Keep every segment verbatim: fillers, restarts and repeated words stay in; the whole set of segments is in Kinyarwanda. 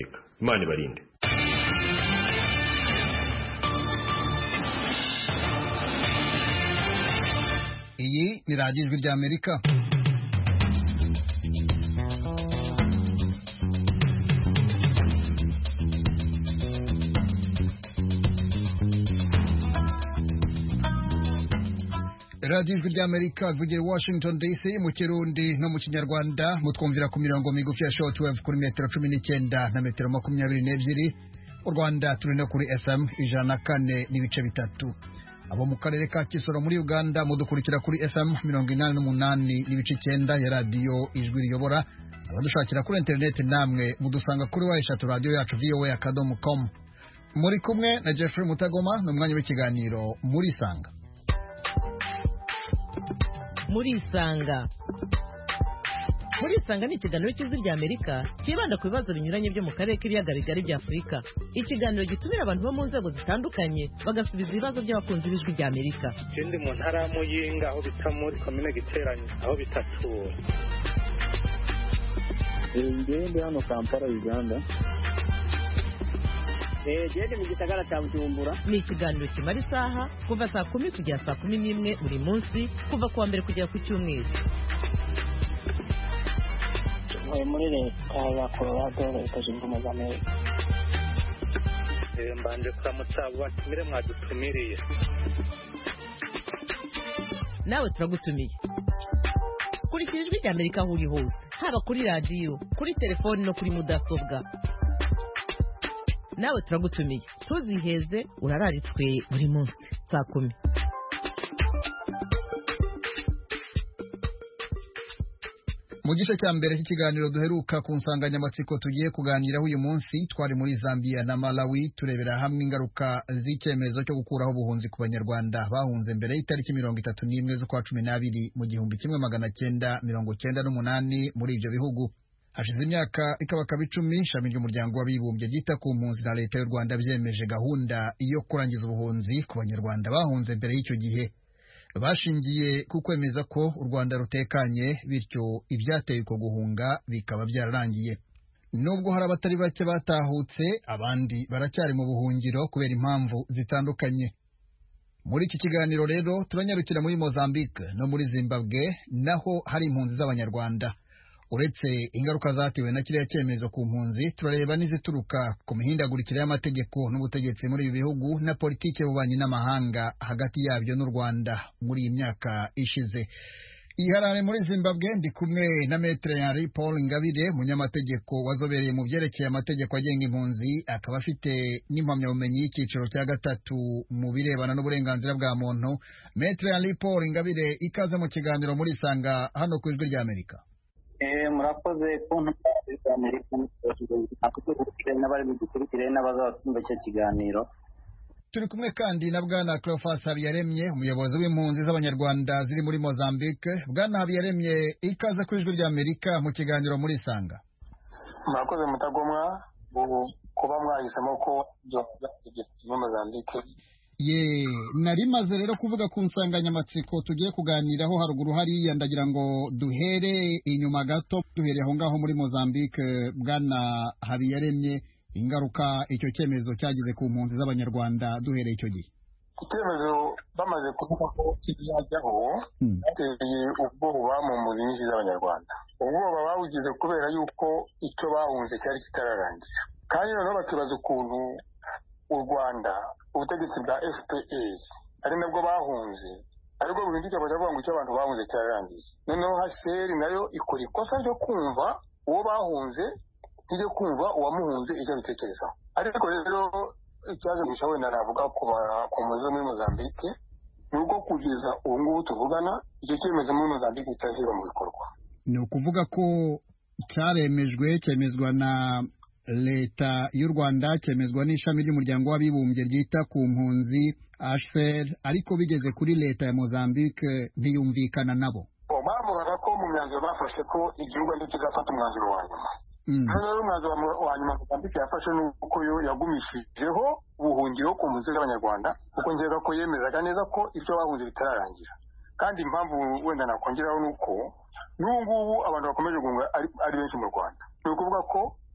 Imana ibarinde. Iyi ni radiyo ijwi ry'Amerika. radiyo ijwi ry'Amerika ivugira Washington D C mu Kirundi no mu Kinyarwanda, mutwumvira ku mirongo migufi ya shortwave kuri metero cumi n'icyenda na metero makumyabiri n'ebyiri. Mu Rwanda turi no kuri F M ijana na kane n'ibice bitatu. Abo mu karere ka Kisoro muri Uganda mudukurikira kuri F M mirongo inani n'umunani n'ibice icyenda ya radiyo ijwi riyobora. Abadushakira kuri internet namwe mudusanga kuri wa eshatu radiyo yacu v o a akadomo com. Muri kumwe na Jeffrey Mutagoma n'umwanya w'ikiganiro muri Sanga. Muri Sanga Muri Sanga ni ikiganiro cy'ijwi ry'Amerika kibanda ku bibazo binyuranye byo mu karere k'ibiyaga bigari bya Afurika. Ikiganiro gitumira abantu bo mu nzego zitandukanye bagasubiza ibibazo by'abakunzi b'ijwi ry'Amerika. Ikindi mu ntara y'Amuyinga aho bita muri komine Giteranye aho bitatura. Ngende hano Kampala Uganda. Eh jende mu gisagara cya Bujumbura. Ni ikiganiro kimara isaha kuva saa kumi kugera saa kumi n'imwe buri munsi kuva kuwa mbere kugera ku cyumweru. Muri leta ya Colorado leta zunze ubumwe za Amerika. Eh mbanje kuramutsa batumire mwadutumiriye. Nawe turagutumiye. Kuri ijwi ry'Amerika aho uri hose, haba kuri radiyo, kuri telefoni no kuri mudasobwa. Nawe turagutumiye. Tuziheze urararitswe buri munsi saa kumi. Mu gice cya mbere cy'ikiganiro duheruka ku nsanganyamatsiko tugiye kuganiraho uyu munsi, twari muri Zambia na Malawi turebera hamwe ingaruka z'icyemezo cyo gukuraho ubuhunzi ku Banyarwanda bahunze mbere y'itariki mirongo itatu n'imwe z'ukwa cumi n'abiri mu gihumbi kimwe magana cyenda mirongo cyenda n'umunani muri ibyo bihugu. Hashize imyaka ikabakaba icumi, ishami ry'umuryango w'abibumbye ryita ku mpunzi na leta y'u Rwanda byemeje gahunda yo kurangiza ubuhunzi ku Banyarwanda bahunze mbere y'icyo gihe. Bashingiye ku kwemeza ko u Rwanda rutekanye, bityo ibyateye uko guhunga bikaba byararangiye. Nubwo hari abatari bake batahutse, abandi baracyari mu buhungiro kubera impamvu zitandukanye. Muri iki kiganiro rero turanyarukira muri Mozambique no muri Zimbabwe, naho hari impunzi z'Abanyarwanda. Uretse ingaruka zatewe na kiriya cyemezo ku mpunzi, turareba n'izituruka ku mihindagurikire y'amategeko n'ubutegetsi muri ibi bihugu na politiki y'ububanyi n'amahanga hagati yabyo n'u Rwanda muri iyi myaka ishize. Iharare muri Zimbabwe ndi kumwe na Maître Henri Paul Ingabire, munyamategeko wazobereye mu byerekeye amategeko agenga impunzi, akaba afite n'impamyabumenyi y'icyiciro cya gatatu mu birebana n'uburenganzira bwa muntu. Maître Henri Paul Ingabire, ikaze mu kiganiro muri Sanga hano ku ijwi ry'Amerika. Eh murakoze kuntu Amerika n'abari gukurikira n'abazatumva cyo kiganiro. Turi kumwe kandi na Bwana Cleophas Habiyaremye, umuyobozi w'impunzi z'Abanyarwanda ziri muri Mozambique. Bwana Habiyaremye, ikaze ku ijwi ry'Amerika mu kiganiro muri Sanga. Murakoze Mutagomwa kuba mwahisemo ko mu Mozambique. Ye nari maze rero kuvuga ku nsanganyamatsiko tugiye kuganiraho haruguru hariya, ndagira ngo duhere inyuma gato, duhereye aho ngaho muri Mozambique. Bwana Habiyaremye, ingaruka icyo cyemezo cyagize ku mpunzi z'Abanyarwanda duhereye icyo gihe. Icyemezo bamaze kuvuga ko kizajyaho bateye ubwoba mu mpunzi nyinshi z'Abanyarwanda. Ubwoba bawugize kubera yuko icyo bahunze cyari kitararangira, kandi noneho bakibaza ukuntu u Rwanda ubutegetsi bwa F P R ari nabwo bahunze ariko buhinduka bakavuga ngo icyo abantu bahunze cyararangiye. Noneho H C R nayo ikora ikosa ryo kumva uwo bahunze ntije kumva uwamuhunze icyo bitekerezaho. Ariko rero icyaje gushawe naravuga ku muzo muri Mozambique nuko kugeza ubu ngubu tuvugana icyo cyemezo muri Mozambique kitazira mu bikorwa. Ni ukuvuga ko cyaremejwe, cyemezwa na leta y'u Rwanda, cyemezwa n'ishami ry'umuryango w'abibumbye ryita ku mpunzi H C R, ariko bigeze kuri leta ya Mozambique ntiyumvikana nabo. Bavugaga ko mu myanzuro bafashe ko igihugu ari kizafata umwanzuro wa nyuma. Rero umwanzuro wa nyuma Mozambique yafashe nuko yo yagumishijeho ubuhungiro ku mpunzi z'Abanyarwanda, kuko ngeza ko yemezaga neza ko ibyo bahunze bitararangira. Kandi impamvu wenda nakongeraho nuko n'ubu ngubu abantu bakomeje guhunga ari benshi mu Rwanda. Ni ukuvuga ko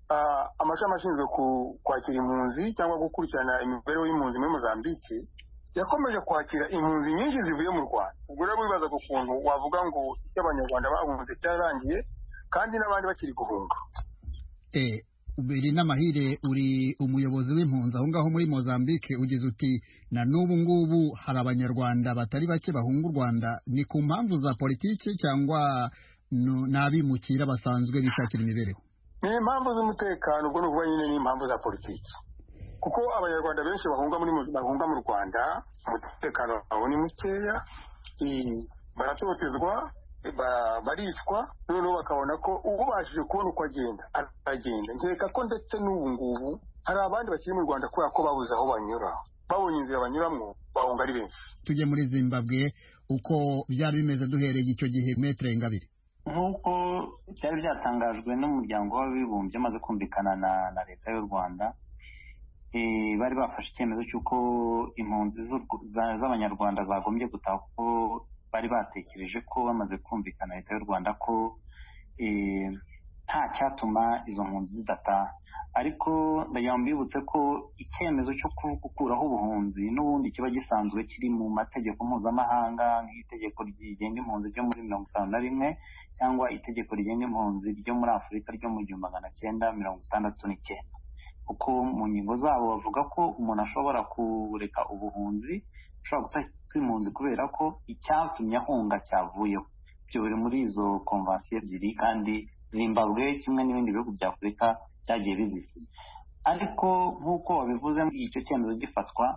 amashami ashinzwe kwakira impunzi cyangwa gukurikirana imibereho y'impunzi muri Mozambique yakomeje kwakira impunzi nyinshi zivuye mu Rwanda. Ubwo rero bibaza ku kuntu wavuga ngo icyo abanyarwanda bahunze cyarangiye kandi n'abandi bakiri guhunga. Eh Ubiri n'amahire uri umuyobozi w'impunzi aho ngaho muri Mozambique, ugize uti na n'ubu ngubu hari abanyarwanda batari bake bahunga u Rwanda, ni ku mpamvu za politiki cyangwa n'abimukira basanzwe bishakira imibereho? Ni impamvu z'umutekano, ubwo n'ubwo nyine ni impamvu za politiki, kuko abanyarwanda benshi bahunga muri bahunga mu Rwanda umutekano wabo ni mukeya, baratotezwa, baricwa, noneho bakabona ko ubashije kubona uko agenda agenda. Nkeka ko ndetse n'ubu ngubu hari abandi bakiri mu Rwanda kubera ko babuze aho banyura, babonye inzira banyuramo bahunga ari benshi. Tujye muri Zimbabwe, uko byari bimeze duhereye icyo gihe, Maître Ingabire? Nk'uko byari byatangajwe n'umuryango w'abibumbye amaze kumvikana na na leta y'u Rwanda, bari bafashe icyemezo cy'uko impunzi z'abanyarwanda zagombye gutaha, kuko bari batekereje ko bamaze kumvikana leta y'u Rwanda ko nta cyatuma izo mpunzi zidataha. Ariko ndagira mbibutse ko icyemezo cyo gukuraho ubuhunzi n'ubundi kiba gisanzwe kiri mu mategeko mpuzamahanga, nk'itegeko rigenga impunzi ryo muri mirongo itanu na rimwe cyangwa itegeko rigenga impunzi ryo muri Afurika ryo mu gihumbi magana cyenda mirongo itandatu n'icyenda, kuko mu ngingo zabo bavuga ko umuntu ashobora kureka ubuhunzi, ashobora gutaka impunzi kubera ko icyatumye ahunga cyavuyeho. Ibyo biri muri izo konvansiyo ebyiri, kandi Zimbabwe kimwe n'ibindi bihugu bya Afurika byagiye bizisinya. Ariko nk'uko wabivuze, icyo cyemezo gifatwa,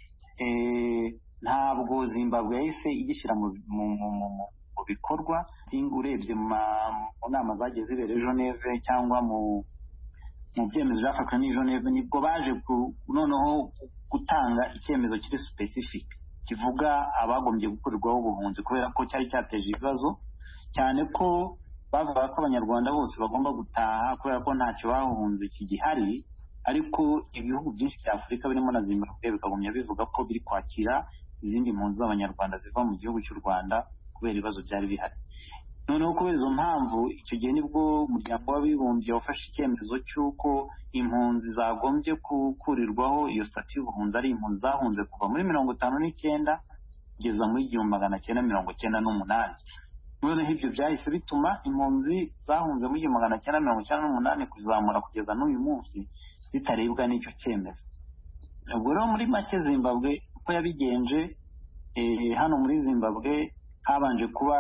ntabwo Zimbabwe yahise igishyira mu bikorwa. Urebye mu nama zagiye zibera Geneve cyangwa mu mu byemezo byafashwe n'i Geneve, nibwo baje noneho gutanga icyemezo kiri specific kivuga abagombye gukorerwaho ubuhunzi, kubera ko cyari cyateje ibibazo cyane, ko bavuga ko abanyarwanda bose bagomba gutaha kubera ko ntacyo bahunze kigihari. Ariko ibihugu byinshi bya Afurika birimo na Zimbabwe bikagumya bivuga ko biri kwakira izindi mpunzi z'abanyarwanda ziva mu gihugu cy'u Rwanda kubera ibibazo byari bihari. Noneho kubera izo mpamvu, icyo gihe nibwo umuryango w'abibumbye wafashe icyemezo cy'uko impunzi zagombye gukurirwaho iyo stati y'ubuhunzi ari impunzi zahunze kuva muri mirongo itanu n'icyenda kugeza muri igihumbi magana cyenda mirongo cyenda n'umunani. Noneho ibyo byahise bituma impunzi zahunze muri igihumbi magana cyenda mirongo cyenda n'umunani kuzamura kugeza n'uyu munsi zitarebwa n'icyo cyemezo. Ubwo rero muri make Zimbabwe uko yabigenje, hano muri Zimbabwe habanje kuba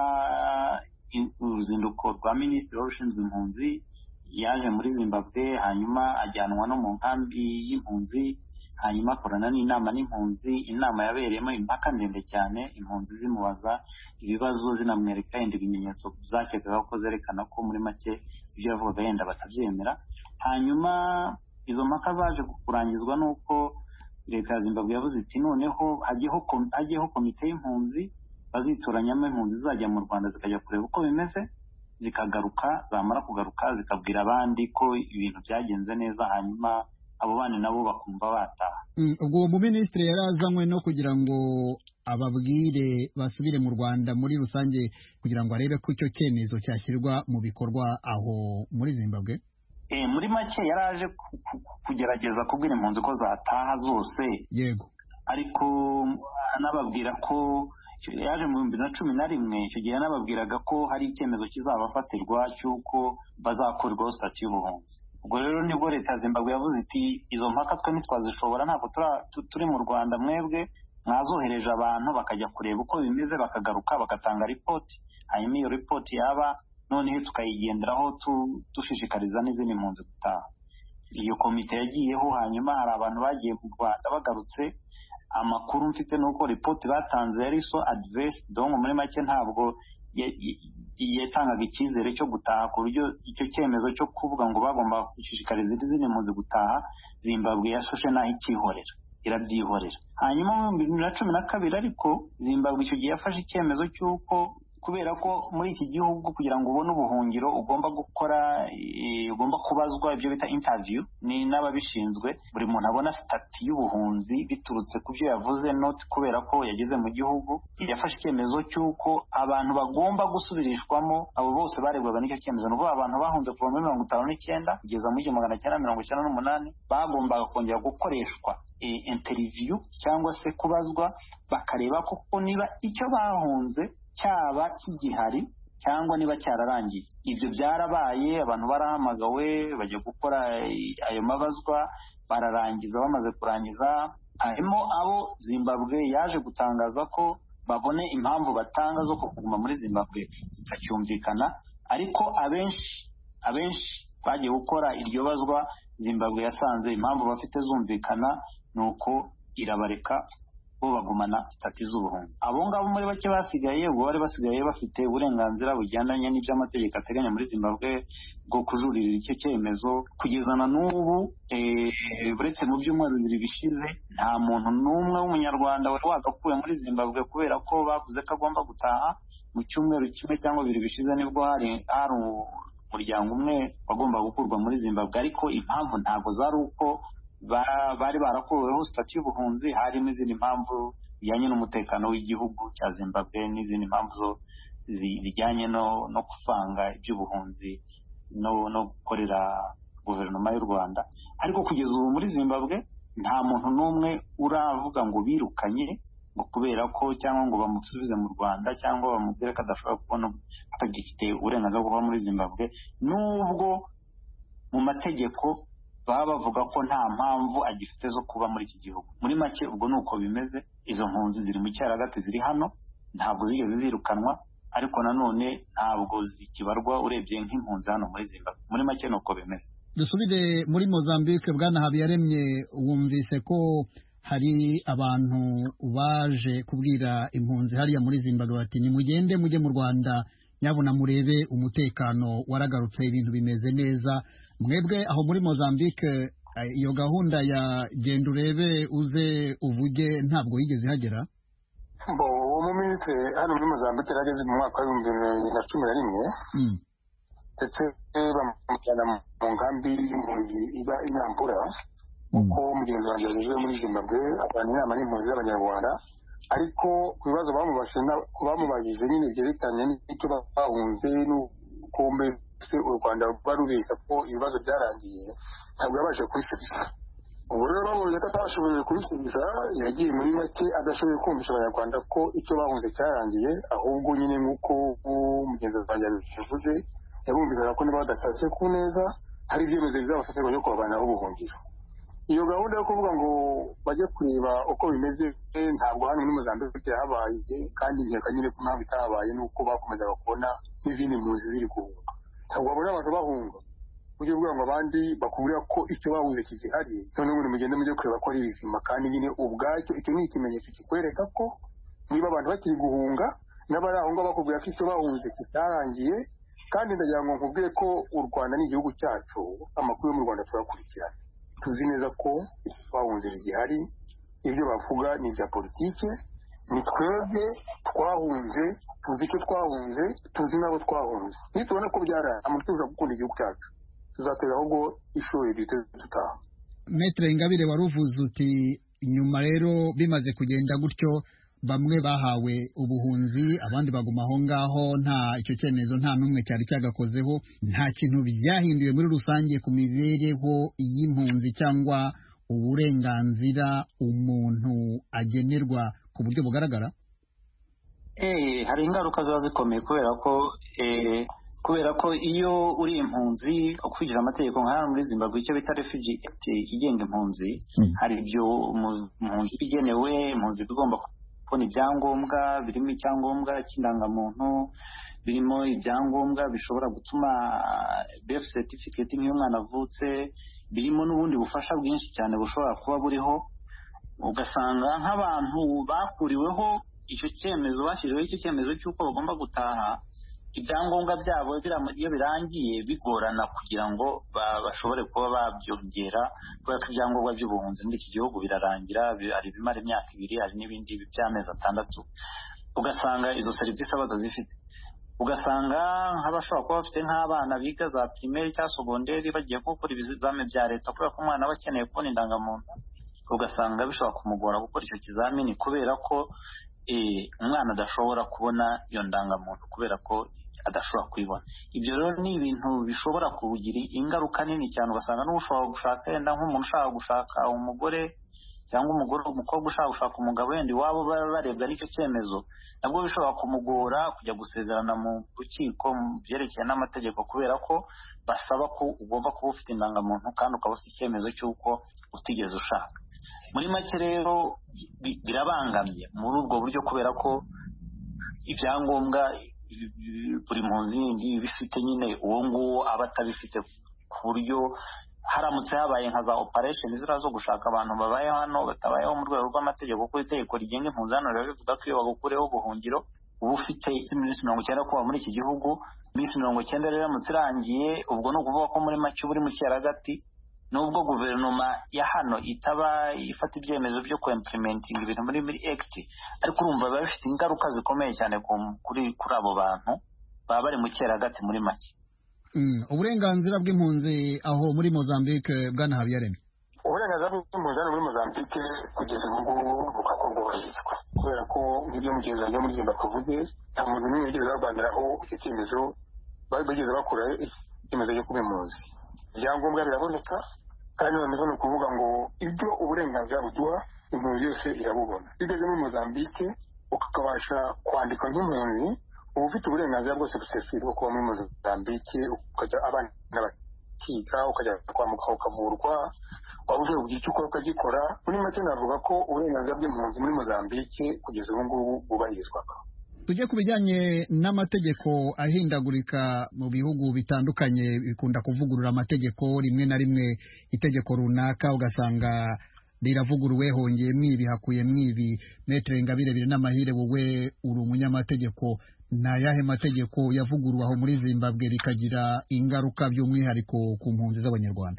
uruzinduko rwa minisitiri ushinzwe impunzi, yaje muri Zimbabwe, hanyuma ajyanwa no mu nkambi y'impunzi, hanyuma akorana n'inama n'impunzi. Inama yabereyemo impaka ndende cyane, impunzi zimubaza ibibazo zinamwereka yenda ibimenyetso zakekaga ko zerekana ko muri make ibyo yavugaga yenda batabyemera. Hanyuma izo mpaka zaje kurangizwa n'uko leta ya Zimbabwe yavuze iti noneho hagiyeho komite y'impunzi, bazitoranyamo impunzi zizajya mu Rwanda zikajya kureba uko bimeze, zikagaruka, zamara kugaruka zikabwira abandi ko ibintu byagenze neza, hanyuma abo bana nabo bakumva bataha. Ubwo uwo muminisitiri yari azanywe no kugira ngo ababwire basubire mu Rwanda muri rusange, kugira ngo arebe ko icyo cyemezo cyashyirwa mu bikorwa aho muri Zimbabwe? Eh, muri make yaraje kugerageza kubwira impunzi ko zataha zose. Yego. Ariko anababwira ko yaje mu bihumbi na cumi na rimwe, icyo gihe yanababwiraga ko hari icyemezo kizabafatirwa cy'uko bazakorwaho stati y'ubuhunzi. Ubwo rero nibwo leta ya Zimbabwe yavuze iti izo mpaka twe ntitwazishobora, ntabwo turi mu Rwanda, mwebwe mwazohereje abantu bakajya kureba uko bimeze, bakagaruka bagatanga ripoti, hanyuma iyo ripoti yaba noneho tukayigenderaho dushishikariza n'izindi mpunzi gutaha. Iyo komite yagiyeho, hanyuma hari abantu bagiye mu Rwanda bagarutse. Amakuru mfite nuko ripoti batanze yari so adverse, donc muri make ntabwo yatangaga icyizere cyo gutaha, ku buryo icyo cyemezo cyo kuvuga ngo bagomba gushishikariza izindi mpunzi gutaha, Zimbabwe yashushe naho ikihorera, irabyihorera. Hanyuma mu bihumbi bibiri na cumi na kabiri ariko Zimbabwe icyo gihe yafashe icyemezo cy'uko kubera ko muri iki gihugu kugira ngo ubone ubuhungiro ugomba gukora ugomba kubazwa ibyo bita interview ni n'ababishinzwe. Buri muntu abona stati y'ubuhunzi biturutse ku byo yavuze, not kubera ko yageze mu gihugu. Yafashe icyemezo cy'uko abantu bagomba gusubirishwamo, abo bose barebwaga n'icyo cyemezo. N'ubwo abantu bahunze kuva muri mirongo itanu n'icyenda kugeza muri magana cyenda mirongo icyenda n'umunani bagombaga kongera gukoreshwa interview cyangwa se kubazwa, bakareba koko niba icyo bahunze cyaba kigihari cyangwa niba cyararangiye. Ibyo byarabaye, abantu barahamagawe bajya gukora ayo mabazwa, bararangiza. Bamaze kurangiza, harimo abo Zimbabwe yaje gutangaza ko babone impamvu batanga zo kuguma muri Zimbabwe zitacyumvikana, ariko abenshi abenshi bagiye gukora iryo bazwa, Zimbabwe yasanze impamvu bafite zumvikana, nuko irabareka bo bagumana stati z'ubuhunzi. Abo ngabo muri bake basigaye, ubwo bari basigaye bafite uburenganzira bujyandanye n'iby'amategeko ateganya muri Zimbabwe bwo kujuririra icyo cyemezo. Kugeza na n'ubu uretse mu byumweru bibiri bishize, nta muntu n'umwe w'umunyarwanda wari wagakuwe muri Zimbabwe kubera ko bavuze ko agomba gutaha. Mu cyumweru kimwe cyangwa bibiri bishize nibwo hari hari umuryango umwe wagomba gukurwa muri Zimbabwe, ariko impamvu ntabwo zari uko bari barakuweho stati y'ubuhunzi, harimo izindi mpamvu zijyanye n'umutekano w'igihugu cya Zimbabwe n'izindi mpamvu zijyanye no no kuvanga iby'ubuhunzi no no gukorera guverinoma y'u Rwanda. Ariko kugeza ubu muri Zimbabwe nta muntu n'umwe uravuga ngo birukanye ngo kubera ko cyangwa ngo bamusubize mu Rwanda cyangwa bamubwire ko adashobora kubona atagifite uburenganzira bwo kuba muri Zimbabwe, nubwo mu mategeko baba bavuga ko nta mpamvu agifite zo kuba muri iki gihugu. Muri make ubwo nuko bimeze. Izo mpunzi ziri mu cyaragati, ziri hano, ntabwo zigeze zirukanwa, ariko nanone ntabwo zikibarwa urebye nk'impunzi hano muri Zimbabwe. Muri make nuko bimeze. Dusubire muri Mozambique. Bwana Habiyaremye, wumvise ko hari abantu baje kubwira impunzi hariya muri Zimbabwe bati nimugende mujye mu Rwanda, nyabona murebe umutekano waragarutse, ibintu bimeze neza. Mwebwe aho muri Mozambique iyo gahunda ya genda urebe uze uvuge ntabwo yigeze ihagera? Bo uwo minisitiri hano muri Mozambique yarageze mu mwaka w'ibihumbi bibiri na cumi na rimwe ndetse bamujyana mu nkambi y'impunzi iba i Nyampura, uko mugenzi wanjye yaje muri Zimbabwe abantu inama n'impunzi z'abanyarwanda. Ariko ku bibazo bamubajije nyine byerekanye n'icyo bahunze n'uko mbese u Rwanda rwari rubeshya ko ibibazo byarangiye, ntabwo yabashe kubisubiza. Ubu rero babonye ko atashoboye kubisubiza, yagiye muri make adashoboye kumvisha abanyarwanda ko icyo bahunze cyarangiye, ahubwo nyine nk'uko mugenzi wanjye yabivuze, yabumvizaga ko niba badashatse ku neza hari ibyemezo bizabafatirwa byo kubavanaho ubuhungiro. Iyo gahunda yo kuvuga ngo bajye kureba uko bimeze ntabwo hano muri Mozambique yahabaye, kandi nkeka nyine ko impamvu itahabaye nuko bakomezaga kubona n'izindi mpunzi ziri guhunga. Ntabwo babona abantu bahunga ujye uvuga ngo abandi bakubwira ko icyo bahunze kigihari, noneho ngo mugende mujye kureba ko ari bizima, kandi nyine ubwacyo icyo ni ikimenyetso kikwereka ko niba abantu bakiri guhunga n'abari aho ngaho bakubwira ko icyo bahunze kitarangiye. Kandi ndagira ngo nkubwire ko u Rwanda ni igihugu cyacu, amakuru yo mu Rwanda turakurikirana, tuzi neza ko bahunze bigihari. Ibyo bavuga ni ibya politike, ni twebwe twahunze, tuzi icyo twahunze, tuzi n'abo twahunze. Nitubona ko byaraye amuntu tuza gukunda igihugu cyacu, tuzatera ahubwo ishuri rite tutaha. Maître Ingabire, waruvuze uti nyuma rero bimaze kugenda gutyo bamwe bahawe ubuhunzi abandi baguma aho ngaho, nta icyo cyemezo nta n'umwe cyari cyagakozeho. Nta kintu byahinduye muri rusange ku mibereho y'impunzi cyangwa uburenganzira umuntu agenerwa ku buryo bugaragara? Eh, hari ingaruka ziba zikomeye kubera ko eh kubera ko iyo uri impunzi ukwigira amategeko nka hano muri Zimbabwe icyo bita refugee act igenga impunzi, mm. hari ibyo impunzi bigenewe, impunzi igomba kubona ibyangombwa, birimo icyangombwa cy'indangamuntu, birimo ibyangombwa bishobora gutuma birth certificate nk'iyo umwana avutse, birimo n'ubundi bufasha bwinshi cyane bushobora kuba buriho. Ugasanga nk'abantu bakuriweho icyo cyemezo, bashyiriweho icyo cyemezo cy'uko bagomba gutaha, ibyangombwa byabo iyo birangiye bigorana kugira ngo bashobore kuba babyongera, kubera ko ibyangombwa by'ubuhunzi muri iki gihugu birarangira, hari ibimara imyaka ibiri, hari n'ibindi by'amezi atandatu. Ugasanga izo serivisi batazifite. ugasanga nk'abashobora kuba bafite nk'abana biga za primaire cyangwa segonderi bagiye gukora ibizamini bya leta kubera ko umwana aba akeneye kubona indangamuntu, ugasanga bishobora kumugora gukora icyo kizamini kubera ko umwana adashobora kubona iyo ndangamuntu kubera ko adashobora kuyibona. Ibyo rero ni ibintu bishobora kugira ingaruka nini cyane, ugasanga n'ushobora gushaka yenda nk'umuntu ushaka gushaka umugore cyangwa umugore umukobwa ushaka gushaka umugabo wenda iwabo barebwa n'icyo cyemezo, nabwo bishobora kumugora kujya gusezerana mu rukiko mu byerekeye n'amategeko kubera ko basaba ko ugomba kuba ufite indangamuntu kandi ukaba ufite icyemezo cy'uko utigeze ushaka. Muri make rero birabangamye muri ubwo buryo kubera ko ibyangombwa buri mpunzi yindi bifite nyine uwo nguwo aba atabifite, ku buryo haramutse habaye nka za operation zira zo gushaka abantu babaye hano batabayeho mu rwego rw'amategeko, kuko itegeko rigenga impunzi hano rero bivuga ko iyo bagukureho ubuhungiro uba ufite iminsi mirongo icyenda kuba muri iki gihugu. Iminsi mirongo icyenda rero iramutse irangiye, ubwo ni ukuvuga ko muri make uba uri mu cyeragati, nubwo guverinoma ya hano itaba ifata ibyemezo byo kuimplementinga ibintu muri muri act, ariko urumva biba bifite ingaruka zikomeye cyane kuri kuri abo bantu baba bari mu cyeragati muri make. Uburenganzira bw'impunzi aho muri Mozambique bwana Habiyaremye, uburenganzira bw'impunzi hano muri Mozambique kugeza ubu ngubu bukakubwahirizwa kubera ko nk'ibyo mugenzi wanjye muri Zimbabwe tuvuge nta muntu n'umwe wigeze barwaniraho icyo cyemezo, bageze bakora icyemezo cyo kuba impunzi. Ibyangombwa biraboneka kandi noneho ni ukuvuga ngo ibyo uburenganzira buduha impunzi yose irabubona. Bigeze muri Mozambique ukabasha kwandika nk'impunzi, uba ufite uburenganzira bwose busesuye bwo kuba muri Mozambique, ukajya abana bakiga, ukajya kwa muganga ukavurwa, waba uvuye kugira icyo ukora ukagikora. Muri make navuga ko uburenganzira bw'impunzi muri Mozambique kugeza ubu ngubu bwubahirizwaga. Tujye ku bijyanye n'amategeko ahindagurika mu bihugu bitandukanye, bikunda kuvugurura amategeko rimwe na rimwe, itegeko runaka ugasanga riravuguruwe hongeye mwibi hakuye mwibi. Maître Ingabire Birinamahire, wowe uri umunyamategeko, nta yahe mategeko yavuguruwe aho muri Zimbabwe bikagira ingaruka by'umwihariko ku mpunzi z'Abanyarwanda?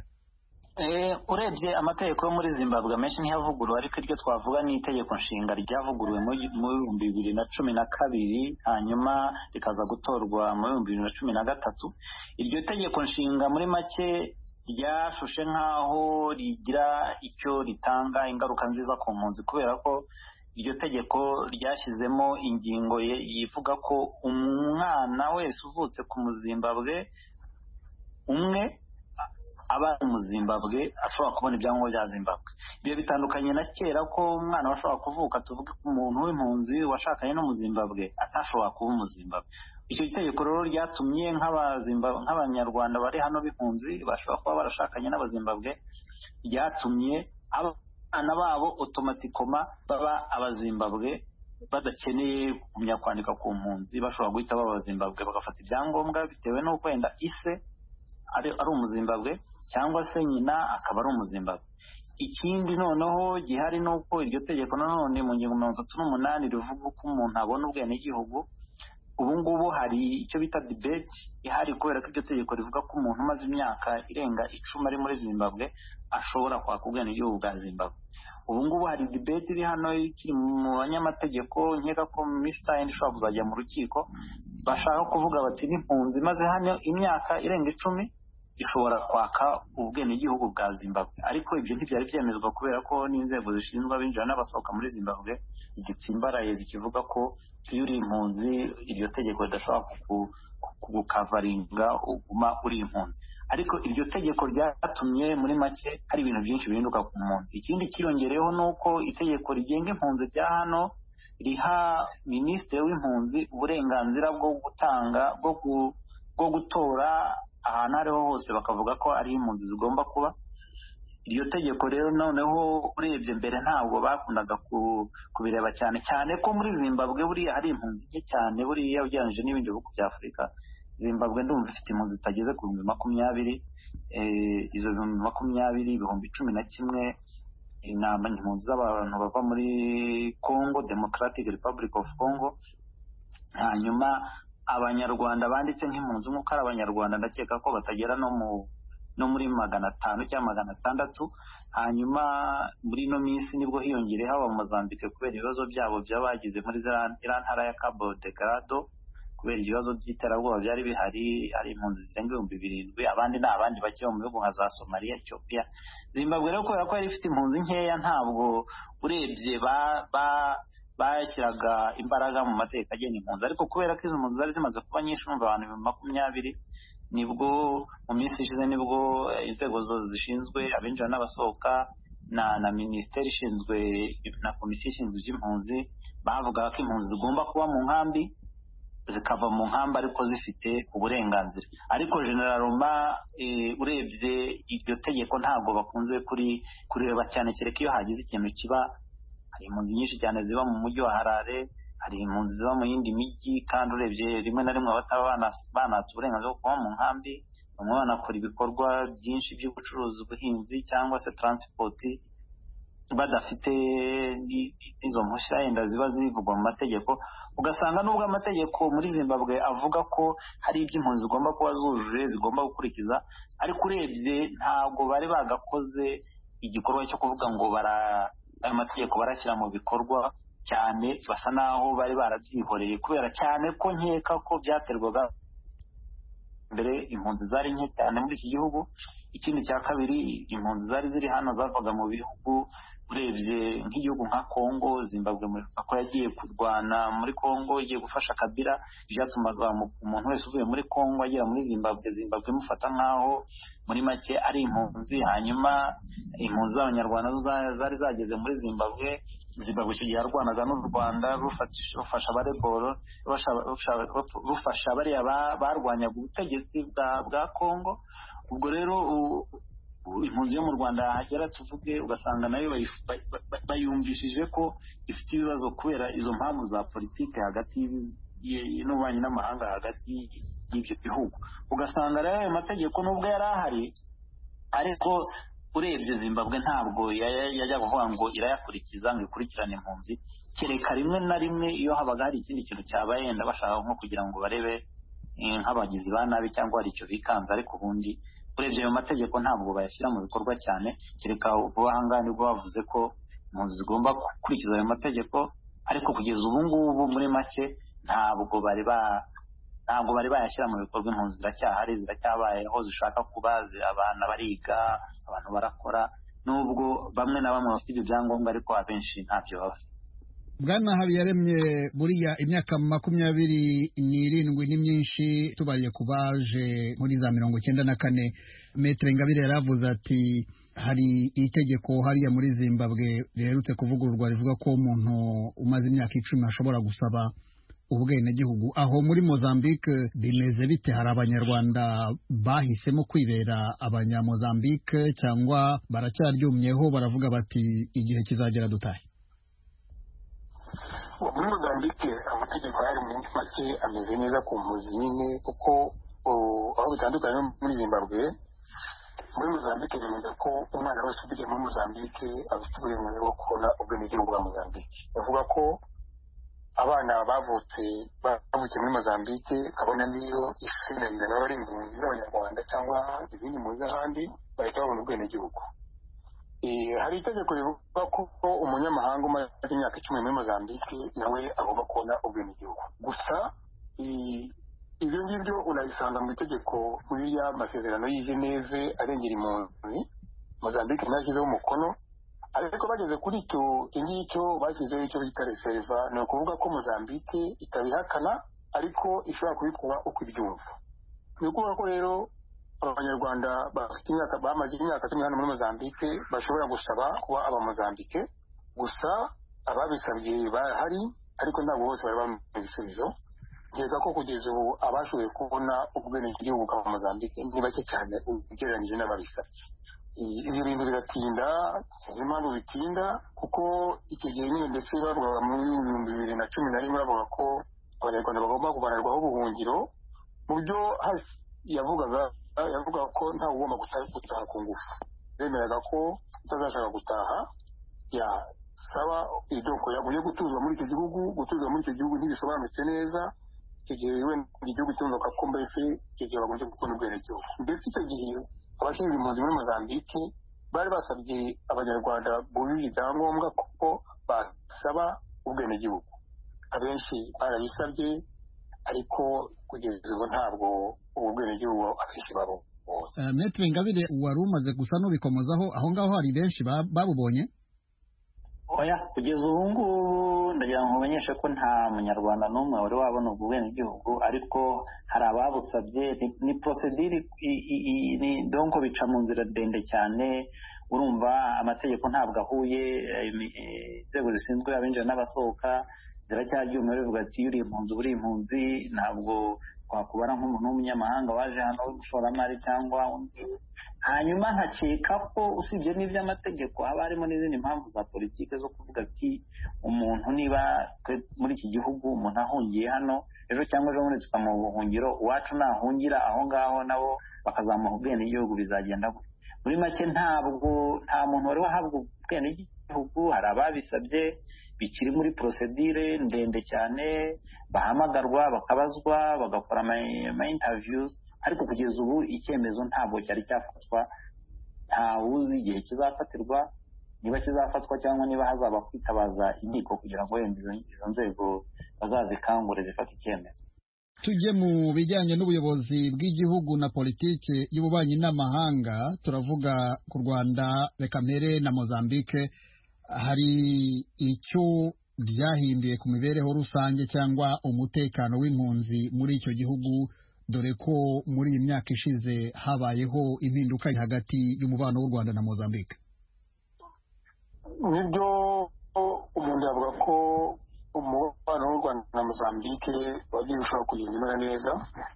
Eh, urebye amategeko yo muri Zimbabwe menshi ntiyavuguruwe, ariko iryo twavuga ni itegeko nshinga ryavuguruwe mu bihumbi bibiri na cumi na kabiri hanyuma rikaza gutorwa mu bihumbi bibiri na cumi na gatatu. Iryo tegeko nshinga muri make ryashushe nk'aho rigira icyo ritanga ingaruka nziza ku mpunzi, kubera ko iryo tegeko ryashyizemo ingingo yivuga ko umwana wese uvutse ku Muzimbabwe umwe aba mu Zimbabwe ashobora kubona ibyangombwa bya Zimbabwe. Ibyo bitandukanye na kera ko umwana washobora kuvuka tuvuge ku muntu w'impunzi washakanye no mu Zimbabwe atashobora kuba mu Zimbabwe. Icyo gitegeko rero ryatumye nk'abanyarwanda bari hano b'impunzi bashobora kuba barashakanye n'Abazimbabwe, ryatumye abana babo automatikoma baba Abazimbabwe badakeneye kumenya kwandika ku mpunzi, bashobora guhita baba Abazimbabwe bagafata ibyangombwa bitewe n'uko wenda ise ari ari umuzimbabwe cyangwa se nyina akaba ari umuzimbabwe. Ikindi noneho gihari nuko iryo tegeko nanone mu ngingo mirongo itatu n'umunani rivuga ko umuntu abona ubwenegihugu. Ubu ngubu hari icyo bita debate ihari kubera ko iryo tegeko rivuga ko umuntu umaze imyaka irenga icumi ari muri Zimbabwe ashobora kwaka ubwenegihugu bwa Zimbabwe. Ubu ngubu hari debate iri hano ikiri mu banyamategeko, nkeka ko Mister End ishobora kuzajya mu rukiko, bashaka kuvuga bati n'impunzi maze hano imyaka irenga icumi ishobora kwaka ubwenegihugu bwa Zimbabwe. Ariko ibyo ntibyari byemezwa kubera ko n'inzego zishinzwe abinjira n'abasohoka muri Zimbabwe zigitsimbaraye zikivuga ko iyo uri impunzi iryo tegeko ridashobora kugukavaringa uguma uri impunzi. Ariko iryo tegeko ryatumye muri make hari ibintu byinshi bihinduka ku mpunzi. Ikindi kiyongereyeho nuko itegeko rigenga impunzi rya hano riha minisitiri w'impunzi uburenganzira bwo gutanga bwo gutora ahantu ariho hose bakavuga ko ari impunzi zigomba kuba. Iryo tegeko rero noneho urebye mbere ntabwo bakundaga kubireba cyane cyane ko muri Zimbabwe buriya hari impunzi nke cyane buriya ugereranyije n'ibindi bihugu bya Afurika. Zimbabwe ndumva ifite impunzi zitageze ku bihumbi makumyabiri, izo bihumbi makumyabiri ibihumbi cumi na kimwe ni impunzi z'abantu bava muri Congo, Democratic Republic of Congo. Hanyuma Abanyarwanda banditse nk'impunzi nk'uko ari Abanyarwanda ndakeka ko batagera no mu no muri magana atanu cyangwa magana atandatu. Hanyuma muri ino minsi nibwo hiyongereyeho aba Mozambique kubera ibibazo byabo byabagize muri iriya ntara ya Cabo Delgado kubera ibibazo by'iterabwoba byari bihari, hari impunzi zirenga ibihumbi birindwi, abandi ni abandi bake mu bihugu nka za Somalia, Ethiopia. Zimbabwe rero kubera ko yari ifite impunzi nkeya, ntabwo urebye ba ba bashyiraga imbaraga mu mategeko agena impunzi, ariko kubera ko izo mpunzi zari zimaze kuba nyinshi, numva abantu ibihumbi makumyabiri, nibwo mu minsi ishize nibwo inzego zose zishinzwe abinjira n'abasohoka na na minisiteri ishinzwe na komisiyo ishinzwe iby'impunzi bavuga ko impunzi zigomba kuba mu nkambi, zikava mu nkambi ariko zifite uburenganzira. Ariko General Roma e, urebye iryo tegeko ntabwo bakunze kuri kureba cyane, kereka iyo hagize ikintu kiba. Hari impunzi nyinshi cyane ziba mu mujyi wa Harare, hari impunzi ziba mu yindi mijyi, kandi urebye rimwe na rimwe bataba banatse uburenganzira bwo kuba mu nkambi, bamwe banakora ibikorwa byinshi by'ubucuruzi, ubuhinzi cyangwa se transport, badafite izo mpushya yenda ziba zivugwa mu mategeko. Ugasanga nubwo amategeko muri Zimbabwe avuga ko hari ibyo impunzi zigomba kuba zujuje, zigomba gukurikiza, ariko urebye ntabwo bari bagakoze igikorwa cyo kuvuga ngo bara ayo mategeko barashyira mu bikorwa cyane, basa naho bari barabyihoreye, kubera cyane ko nkeka ko byaterwaga mbere impunzi zari nke cyane muri iki gihugu. Ikindi cya kabiri, impunzi zari ziri hano zavaga mu bihugu, urebye nk'igihugu nka Kongo, Zimbabwe ko yagiye kurwana muri Kongo, igiye gufasha Kabila, byatumaga umuntu wese uvuye muri Kongo agera muri Zimbabwe, Zimbabwe imufata nk'aho muri make ari impunzi. Hanyuma impunzi z'abanyarwanda zari zageze muri Zimbabwe, Zimbabwe icyo gihe yarwanaga n'u Rwanda rufasha abareboro, rufasha bariya barwanyaga ubutegetsi bwa Kongo. Ubwo rero impunzi yo mu Rwanda hagera tuvuge, ugasanga nayo bayumvishije ko ifite ibibazo kubera izo mpamvu za politike hagati y'ububanyi n'amahanga hagati y'ibyo bihugu. Ugasanga rero ayo mategeko nubwo yari ahari, ariko urebye Zimbabwe ntabwo yajya kuvuga ngo irayakurikiza ngo ikurikirane impunzi, kereka rimwe na rimwe iyo habaga hari ikindi kintu cyabaye yenda bashaka nko kugira ngo barebe nk'abagizi ba nabi cyangwa hari icyo bikanze. Ariko ubundi urebye ayo mategeko ntabwo bayashyira mu bikorwa cyane, kereka vuba aha ngaha nibwo bavuze ko impunzi zigomba gukurikiza ayo mategeko. Ariko kugeza ubu ngubu muri make ntabwo bari ba ntabwo bari bayashyira mu bikorwa. Impunzi ziracyahari, ziracyabayeho, zishaka kuba, abana bariga, abantu barakora, nubwo bamwe na bamwe bafite ibyo byangombwa ariko abenshi ntabyo baba. Bwana Habiyaremye, buriya imyaka makumyabiri n'irindwi ni myinshi tubariye ku baje muri za mirongo icyenda na kane. Maître Ingabire yaravuze ati hari itegeko hariya muri Zimbabwe riherutse kuvugururwa rivuga ko umuntu umaze imyaka icumi ashobora gusaba ubwenegihugu. Aho muri Mozambique bimeze bite? Hari abanyarwanda bahisemo kwibera abanyamozambique cyangwa baracyaryumyeho baravuga bati igihe kizagera dutahe? Muri Mozambique amategeko ari muri make ameze neza ku mpunzi nyine, kuko aho bitandukanye muri Zimbabwe. Muri Mozambique bemeza ko umwana wese ugiye muri Mozambique afite uburenganzira bwo kubona ubwenegihugu bwa Mozambique. Bavuga ko abana bavutse bavukiye muri Mozambique, kabona niyo ifinaniza nabo ari impunzi z'abanyarwanda cyangwa izindi mpunzi z'ahandi, bahita babona ubwenegihugu. Hari itegeko rivuga ko umunyamahanga umaze imyaka icumi muri Mozambique nawe agomba kubona ubwenegihugu. Gusa ibyo ngibyo urabisanga mu itegeko muri ya masezerano y'i Geneve arengera impunzi, Mozambique ntashyizeho umukono. Ariko bageze kuri icyo ngicyo bashyizeho icyo bita reserva, ni ukuvuga ko Mozambique itabihakana ariko ishobora kubikora uko ibyumva. Ni ukuvuga ko rero abanyarwanda bafite imyaka bamaze imyaka cumi hano muri Mozambique bashobora gusaba kuba aba Mozambique. Gusa ababisabye bahari, ariko ntabwo bose bari bamenya ibisubizo. Nkeka ko kugeza ubu abashoboye kubona ubwenegihugu bwa Mozambique ni bake cyane ugereranyije n'ababisabye. Ibi bintu biratinda, sinzi impamvu bitinda, kuko icyo gihe nyine ndetse bavuga muri ibihumbi bibiri na cumi na rimwe bavuga ko abanyarwanda bagomba kuvanirwaho ubuhungiro. Mu byo yavugaga yavuga ko nta ugomba gutaha ku ngufu, bemeraga ko utazashaka gutaha yasaba idoko yaguye gutuzwa muri icyo gihugu. Gutuzwa muri icyo gihugu ntibisobanutse neza, icyo gihe wenda igihugu cyumva ko mbese icyo gihe bagombye gukora ubwenegihugu. Ndetse icyo gihe abashinzwe impunzi muri Mozambique bari basabye abanyarwanda bujuje ibyangombwa kuko basaba ubwenegihugu. Abenshi barabisabye, ariko kugeza ubu ntabwo ubu bwenegihugu akenshi babubonye. Maître Ingabire wari umaze gusa n'ubikomozaho aho ngaho hari benshi babubonye? oya kugeza ubu ngubu ndagira ngo umenyeshe ko nta munyarwanda n'umwe wari wabona ubwo bwenegihugu, ariko hari ababusabye. Ni procedure ni donc bica mu nzira ndende cyane, urumva amategeko ntabwo ahuye, inzego zishinzwe abinjira n'abasohoka ziracyaryumye bivuga ati iyo uri impunzi uri impunzi, ntabwo twakubara nk'umuntu w'umunyamahanga waje hano w'umushoramari cyangwa undi. Hanyuma nkakeka ko usibye n'iby'amategeko haba harimo n'izindi mpamvu za politiki zo kuvuga ati umuntu niba muri iki gihugu umuntu ahungiye hano ejo cyangwa ejo bundi tukamuha ubuhungiro, uwacu nahungira aho ngaho nabo bakazamuha ubwenegihugu bizagenda gute? Muri make ntabwo nta muntu wari wahabwa ubwenegihugu, hari ababisabye bikiri muri procedure ndende cyane, bahamagarwa bakabazwa bagakora ama interviews, ariko kugeza ubu icyemezo ntabwo cyari cyafatwa. Nta wuzi igihe kizafatirwa, niba kizafatwa cyangwa niba hazaba kwitabaza inkiko kugira ngo wenda izo nzego bazazikangure zifata icyemezo. Tujye mu bijyanye n'ubuyobozi bw'igihugu na politiki y'ububanyi n'amahanga, turavuga ku Rwanda, reka mpere na Mozambique. Hari icyo byahinduye ku mibereho rusange cyangwa umutekano w'impunzi muri icyo gihugu, dore ko muri iyi myaka ishize habayeho impinduka hagati y'umubano w'u Rwanda na Mozambique? Nibyo, umuntu yavuga ko umubano w'u Rwanda na Mozambique wagiye ushobora kugenda neza,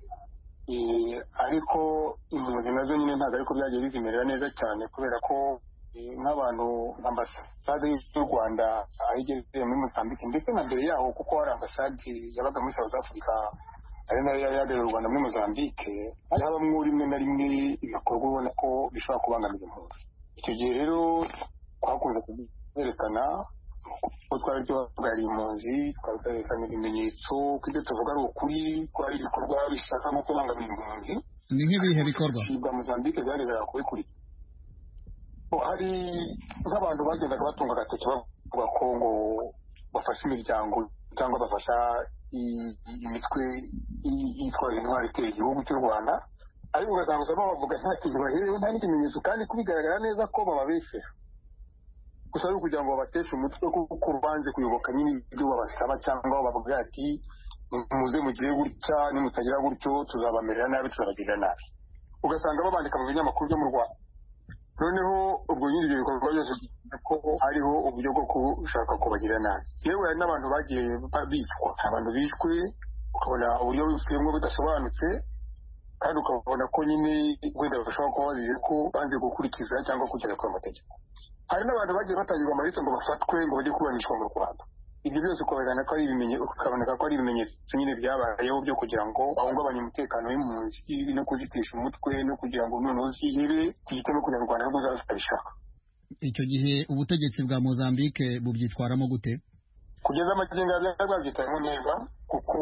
ariko impunzi nazo nyine ntabwo ariko byagiye bizimerera neza cyane, kubera ko nk'abantu ambasade y'u Rwanda aho igeze muri Mozambique ndetse na mbere yaho, kuko hari ambasade yabaga muri South Africa ari nayo yari yabereye u Rwanda muri Mozambique, hari habamo rimwe na rimwe ibikorwa ubona ko bishobora kubangamira impunzi. Icyo gihe rero twakunze kubyerekana ko twari tuhagarariye impunzi, twakarekana ibimenyetso ko ibyo tuvuga ari ukuri, ko hari ibikorwa bishaka no kubangamira impunzi. Ni nk'ibihe bikorwa bwa Mozambique byarebera kubikurikira? Hari nk'abantu bagendaga batunga agatoki bavuga ko ngo bafasha imiryango cyangwa bafasha imitwe yitwaje intwari iteye igihugu cy'u Rwanda, ariko ugasanga bavuga nta kintu baherewe, nta n'ikimenyetso, kandi kubigaragara neza ko bababeshera. Gusa ari ukugira ngo babateshe umutwe, kuko banze kuyoboka nyine ibyo babasaba, cyangwa bavuga ati muze mugire gutya, nimutagira gutyo tuzabamerera nabi, tuzabagirira nabi. Ugasanga babandika mu binyamakuru byo mu Rwanda. Noneho ubwo nyine ibyo bikorwa byose ko hariho uburyo bwo gushaka kubagirira nabi. Yewe hari n'abantu bagiye bicwa, abantu bishwe ukabona uburyo bufiyemo budasobanutse, kandi ukabona ko nyine wenda bashobora kuba bazize ko banze gukurikiza cyangwa kugera ku mategeko. Hari n'abantu bagiye batangirwa amarese ngo bafatwe ngo bajye kuburanishwa mu Rwanda. Ibyo byose ukabona ko ari ibimenyetso, ukaboneka ko ari ibimenyetso nyine byabayeho byo kugira ngo bahungabanye umutekano w'impunzi no kuzitisha umutwe, no kugira ngo noneho zihebe igitego kugira ngo u Rwanda rwo zabishaka. Icyo gihe ubutegetsi bwa Mozambique bubyitwaramo gute? Kugeza amagingo ya bwabyitayemo neza, kuko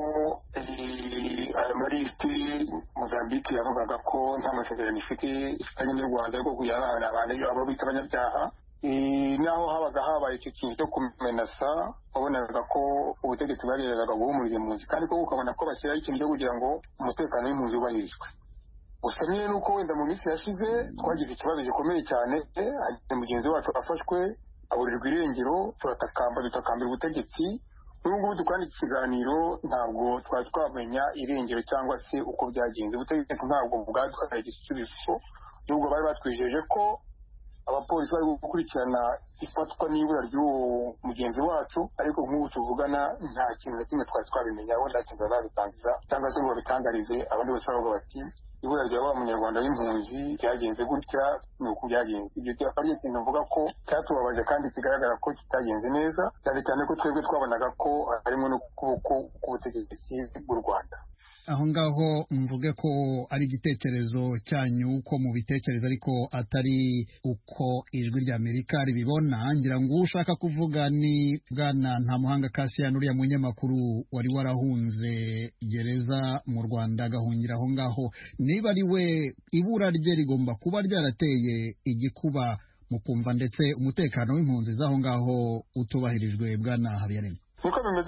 aya malisiti Mozambique yavugaga ko nta masezerano ifite ifitanye n'u Rwanda rwo kuyabana abantu abo bita abanyabyaha. Naho habaga habaye icyo kintu cyo kumenasa, wabonaga ko ubutegetsi bwagerezaga guhumuriza impunzi, kandi ko ukabona ko bashyiraho ikintu cyo kugira ngo umutekano w'impunzi wubahirizwe. Gusa nyine nuko wenda mu minsi yashize twagize ikibazo gikomeye cyane, hari mugenzi wacu afashwe aburirwa irengero, turatakamba dutakambira ubutegetsi. N'ubu ngubu dukora ikiganiro ntabwo twari twamenya irengero cyangwa se uko byagenze. Ubutegetsi ntabwo bwaduhaye igisubizo, nubwo bari batwijeje ko abapolisi bari gukurikirana ifatwa n'ibura ry'uwo mugenzi wacu, ariko nk'ubu tuvugana nta kintu na kimwe twari twabimenya, wenda nta kintu bazabitangiza cyangwa se ngo babitangarize abandi bose bavuga bati ibura rya wa munyarwanda w'impunzi byagenze gutya, ni uku byagenze. Ibyo cyakaba ari ikintu mvuga ko cyatubabaje kandi kigaragara ko kitagenze neza, cyane cyane ko twebwe twabonaga ko harimo n'ukuboko k'ubutegetsi bw'u Rwanda. Aho ngaho mvuge ko ari igitekerezo cyanyu uko mubitekereza, ariko atari uko ijwi rya Amerika ribibona. Ngira ngo ushaka kuvuga ni bwana Ntamuhanga Cassian, uriya munyamakuru wari warahunze gereza mu Rwanda agahungira aho ngaho. Niba ari we, ibura rye rigomba kuba ryarateye igikuba mu kumva ndetse umutekano w'impunzi z'aho ngaho utubahirijwe, bwana Habiyaremye. Niko bimeze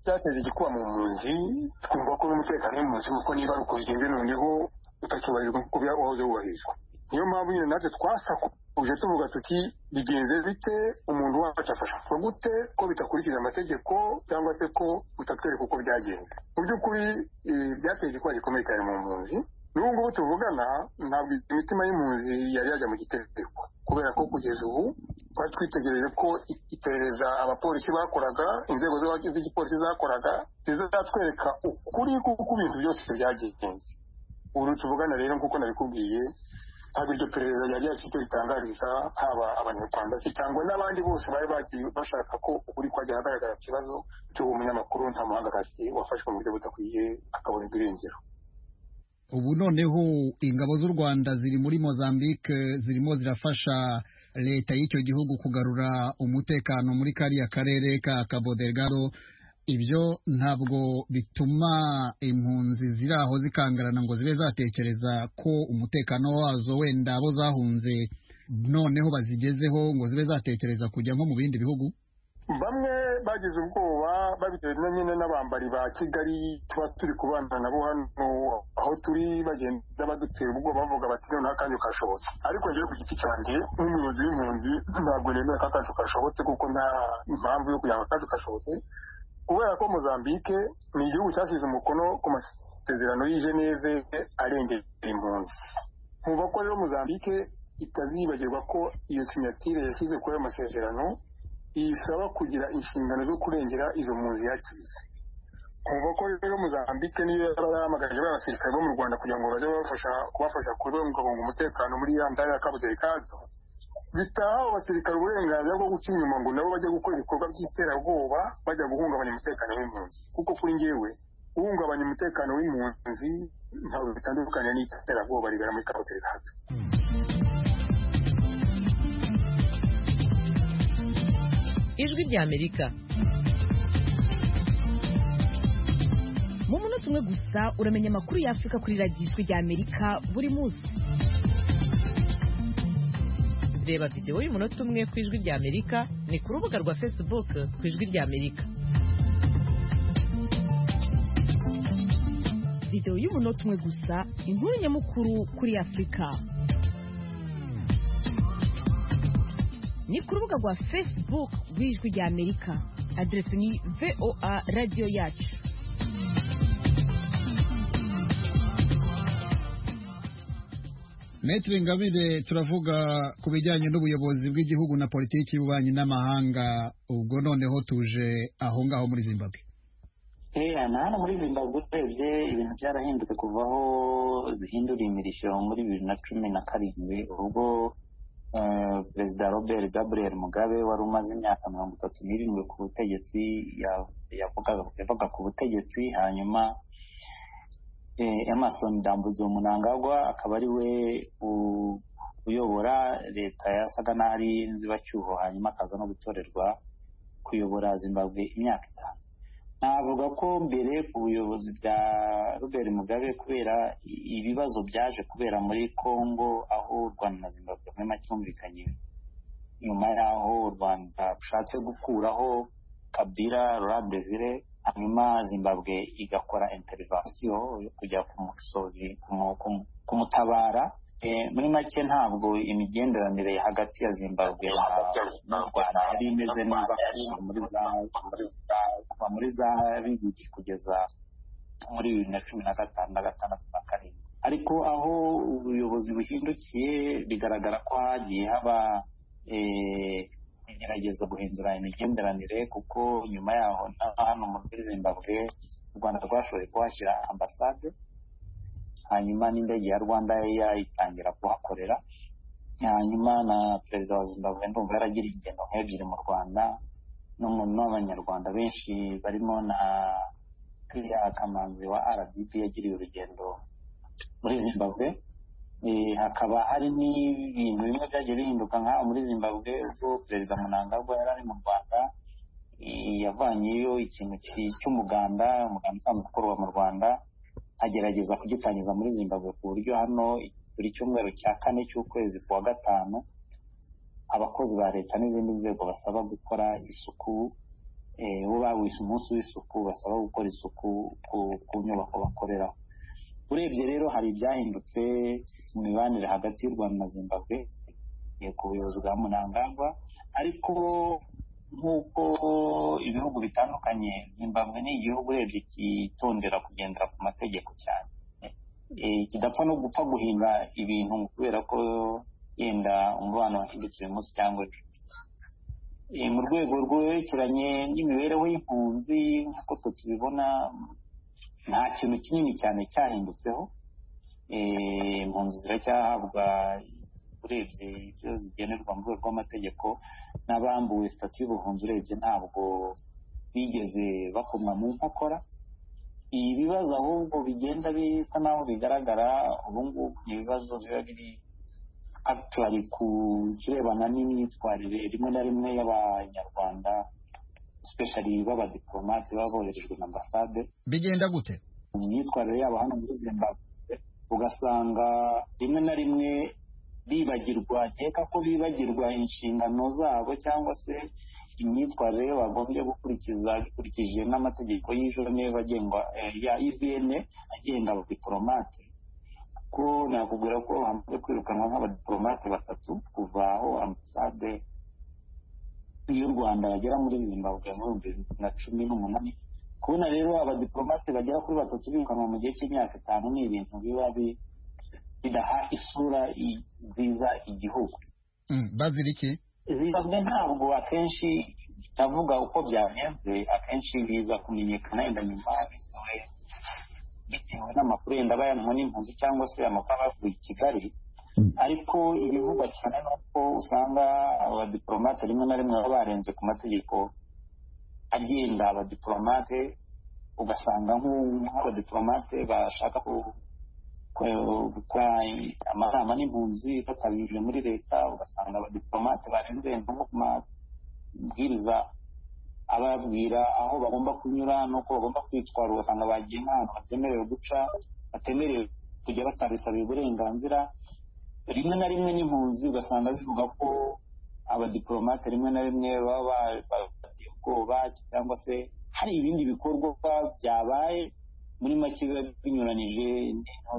byateza igikuba mu mpunzi twumva ko n'umutekano w'impunzi kuko niba ari uko bigenze noneho utacyubahirizwa nk'uko wahoze wubahirizwa. niyo mpamvu nyine natwe twasakuje tuvuga tuti bigenze bite, umuntu wacu afashwa gute, ko bitakurikiza amategeko cyangwa se ko utatwereka uko byagenze. Mu by'ukuri byateye igikuba gikomeye cyane mu mpunzi. N'ubu ngubu tuvugana ntabwo imitima y'impunzi yari yajya mu gitereko, kubera ko kugeza ubu twari twitegereje ko iperereza abapolisi bakoraga, inzego z'igipolisi zakoraga zizatwereka ukuri kuko ibintu byose byagenze. Ubu tuvugana rero nk'uko nabikubwiye, ntabwo iryo perereza ryari ryacitse ritangariza haba abanyarwanda se cyangwa n'abandi bose bari bagiye bashaka ko ukuri kwajya ahagaragara ikibazo cy'uwo munyamakuru nta muhangakazi wafashwe mu buryo budakwiye akabona irengero. Ubu noneho ingabo z'u Rwanda ziri muri Mozambique zirimo zirafasha leta y'icyo gihugu kugarura umutekano muri kariya karere ka Cabo Delgado. Ibyo ntabwo bituma impunzi ziri aho zikangarana ngo zibe zatekereza ko umutekano wazo wenda abo zahunze noneho bazigezeho ngo zibe zatekereza kujya nko mu bindi bihugu. Bamwe bagize ubwoba babitewe nyine n'abambari ba Kigali tuba turi kubana nabo hano aho turi, bagenda badutera ubwoba bavuga bati noneho akanyu kashobotse. Ariko njyewe ku giti cyanjye nk'umuyobozi w'impunzi ntabwo nemera ko akanyu kashobotse, kuko nta impamvu yo kugira ngo akanyu kashobotse, kubera ko Mozambique ni igihugu cyashyize umukono ku masezerano y'i Geneve arengera impunzi. Nkuba ko rero Mozambique itazibagirwa ko iyo sinyatire yashyize kuri ayo masezerano isaba kugira inshingano zo kurengera izo mpunzi yakize. Nkuba ko rero Mozambique niyo yarahamagaje abasirikare bo mu Rwanda kugira ngo baze babafasha kubafasha kubungabunga umutekano muri ya ndaya ya Cabo Delgado, bitaha abasirikare uburenganzira bwo guca inyuma ngo nabo bajya gukora ibikorwa by'iterabwoba bajya guhungabanya umutekano w'impunzi. Kuko kuri njyewe guhungabanya umutekano w'impunzi ntabwo bitandukanye n'iterabwoba ribera muri Cabo Delgado. Ijwi rya Amerika. Mu munota umwe gusa uramenya amakuru ya Afrika kuri radiyo Ijwi rya Amerika buri munsi. Reba video y'umunota umwe ku Ijwi rya Amerika ni ku rubuga rwa Facebook ku Ijwi rya Amerika. Video y'umunota umwe gusa, inkuru nyamukuru kuri Afrika. Ni ku rubuga rwa Facebook rw'Ijwi rya Amerika. Adresi ni V O A Radio Yacu. Maitre Ngabire, turavuga ku bijyanye n'ubuyobozi bw'igihugu na politiki y'ububanyi n'amahanga, ubwo noneho tuje aho ngaho muri Zimbabwe. Eh na hano muri Zimbabwe urebye ibintu byarahindutse kuvaho zihindura imirishyo muri bibiri na cumi na karindwi, ubwo Uh, Perezida Robert Gabriel Mugabe wari umaze imyaka mirongo itatu n'irindwi ku butegetsi yavugaga ku butegetsi, hanyuma eh, Emerson Dambudzo Mnangagwa akaba ari we uyobora leta yasaga n'ari nzibacyuho, hanyuma akaza no gutorerwa kuyobora Zimbabwe imyaka itanu. Navuga ko mbere ku buyobozi bwa Robert Mugabe, kubera ibibazo byaje kubera muri Congo aho u Rwanda na Zimbabwe muri make bumvikanye nyuma yaho u Rwanda rushatse gukuraho Kabila Laurent Desire, hanyuma Zimbabwe igakora intervention yo kujya kumusozi kumutabara. E, muri make ntabwo imigenderanire hagati ya Zimbabwe na Rwanda yari imeze neza muri za kuva muri za bibiri kugeza muri bibiri na cumi na gatanu na gatandatu na karindwi. Ariko aho ubuyobozi buhindukiye bigaragara ko hagiye haba igerageza guhindura imigenderanire, kuko nyuma yaho hano muri Zimbabwe u Rwanda rwashoboye kuhashyira ambasade, hanyuma n'indege ya Rwanda yayitangira kuhakorera, hanyuma na perezida wa Zimbabwe ndumva yaragira ingendo nk'ebyiri mu Rwanda n'abanyarwanda benshi barimo na Kiriya Kamanzi wa R D P yagiriye urugendo muri Zimbabwe. E, hakaba hari n'ibintu bimwe byagiye bihinduka nka muri Zimbabwe ubwo Perezida Mnangagwa yari ari mu Rwanda, e, yavanyeyo ikintu cy'umuganda umuganda usanzwe ukorwa mu Rwanda, agerageza kugitangiza muri Zimbabwe ku buryo hano buri cyumweru cya kane cy'ukwezi kwa gatanu abakozi ba leta n'izindi nzego basaba gukora isuku bo bawise umunsi w'isuku basaba gukora isuku ku nyubako bakoreraho. Urebye rero hari ibyahindutse mu mibanire hagati y'u Rwanda na Zimbabwe ku buyobozi bwa Mnangagwa, ariko nk'uko ibihugu bitandukanye, Zimbabwe ni igihugu urebye kitondera kugendera ku mategeko cyane, kidapfa no gupfa guhimba ibintu kubera ko yenda umubano wahindutse uyu munsi cyangwa ejo. Mu rwego rwerekeranye n'imibereho y'impunzi nk'uko twe tubibona, nta kintu kinini cyane cyahindutseho. Impunzi ziracyahabwa urebye ibyo zigenerwa mu rwego rw'amategeko, n'abambuwe sitati y'ubuhunzi urebye ntabwo bigeze bakomwa mu nkokora. Ibibazo ahubwo bigenda bisa naho bigaragara ubu ngubu ni ibibazo biba biri actually ku kirebana n'imyitwarire rimwe na rimwe y'Abanyarwanda, especially b'abadiplomate baba boherejwe na ambasade. Bigenda gute mu myitwarire yabo hano muri Zimbabwe? Ugasanga rimwe na rimwe bibagirwa, nkeka ko bibagirwa inshingano zabo cyangwa se imyitwarire bagombye gukurikiza bikurikije n'amategeko y'Geneva agengwa ya I V N agenga abadiplomate. Ko nakubwira ko hamaze kwirukanwa nk'abadiplomate batatu kuva aho ambasade y'u Rwanda bagera muri Zimbabwe mu bihumbi bibiri na cumi n'umunani. Kubona rero abadiplomate bagera kuri batatu birukanwa mu gihe cy'imyaka itanu ni ibintu biba bidaha isura nziza igihugu. Bazira iki? Zimbabwe ntabwo akenshi ndavuga uko byagenze, akenshi biza kumenyekana yenda nyuma bitewe n'amakuru yenda bayanwa n'impunzi cyangwa se amakuru avuye i Kigali. Ariko ibivugwa cyane ni uko usanga abadiplomate rimwe na rimwe baba barenze ku mategeko agenda abadiplomate, ugasanga nk'abadiplomate bashaka gukora amanama n'impunzi batabije muri leta, ugasanga abadiplomate barenze nko ku mabwiriza ababwira aho bagomba kunyura n'uko bagomba kwitwara, ugasanga bagiye nk'ahantu batemerewe guca, batemerewe kujya batabisabiye uburenganzira. Rimwe na rimwe n'impunzi ugasanga zivuga ko abadiplomate rimwe na rimwe baba bafitiye ubwoba cyangwa se hari ibindi bikorwa byabaye muri make biba binyuranije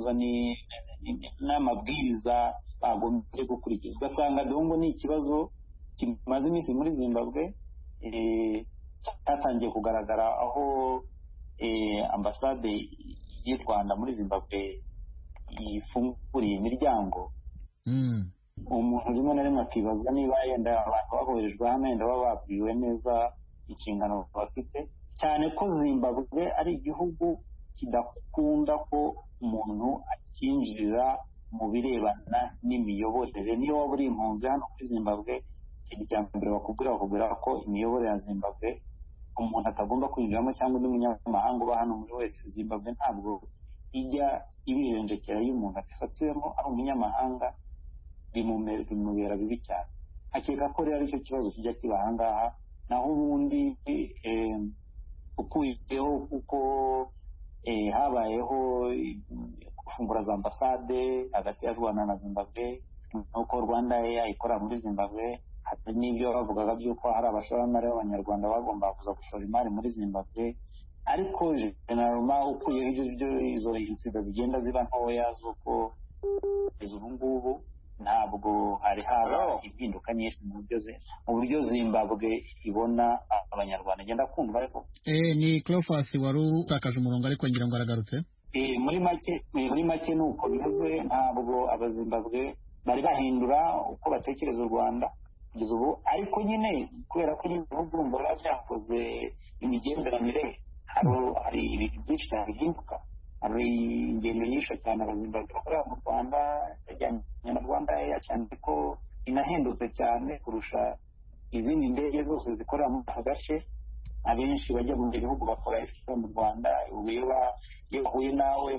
n'amabwiriza bagombye gukurikiza. Ugasanga dongo ni ikibazo kimaze iminsi muri Zimbabwe cyatangiye kugaragara aho ambasade y'u Rwanda muri Zimbabwe ifunguriye imiryango. Umuntu rimwe na rimwe akibaza niba yenda abantu baboherejwe hano yenda baba babwiwe neza inshingano bafite, cyane ko Zimbabwe ari igihugu kidakunda ko umuntu akinjirira mu birebana n'imiyoborere. Niyo waba uri impunzi hano muri Zimbabwe, ikintu cya mbere bakubwira bakubwira ko imiyoborere ya Zimbabwe umuntu atagomba kwinjiramo cyangwa undi munyamahanga uba hano muri wese. Zimbabwe ntabwo ijya ibirenjekera iyo umuntu afatiwemo ari umunyamahanga, bimubera bibi cyane. Akeka ko rero aricyo kibazo kijya kiba aha ngaha. Naho ubundi ukuyeho kuko habayeho gufungura za ambasade hagati ya Rwanda na Zimbabwe, nuko Rwanda ikorera muri Zimbabwe, hari n'ibyo bavugaga by'uko hari abashoramari b'Abanyarwanda bagomba kuza gushora imari muri Zimbabwe. Ariko generalma ukuyeho izo insida zigenda ziba ntoya z'uko ubu ngubu ntabwo hari haba impinduka nyinshi mu buryo Zimbabwe ibona Abanyarwanda. Genda kumva ariko eh ni Cleophas wari utakaje umurongo ariko ngira ngo aragarutse. Eh muri make muri make nuko bivuze, ntabwo Abazimbabwe bari bahindura uko batekereza u Rwanda kugeza ubu, ariko nyine kubera ko n'ibihugu mbora byakoze imigenderanire hari ibintu byinshi cyane bihinduka. Hari ingendo nyinshi cyane Abazimbabwe bakorera mu Rwanda yajyanye na Rwanda cyane ko inahendutse cyane kurusha izindi ndege zose zikorera mu gace. Abenshi bajya mu bihugu bakora ifite mu Rwanda, iyo bahuye nawe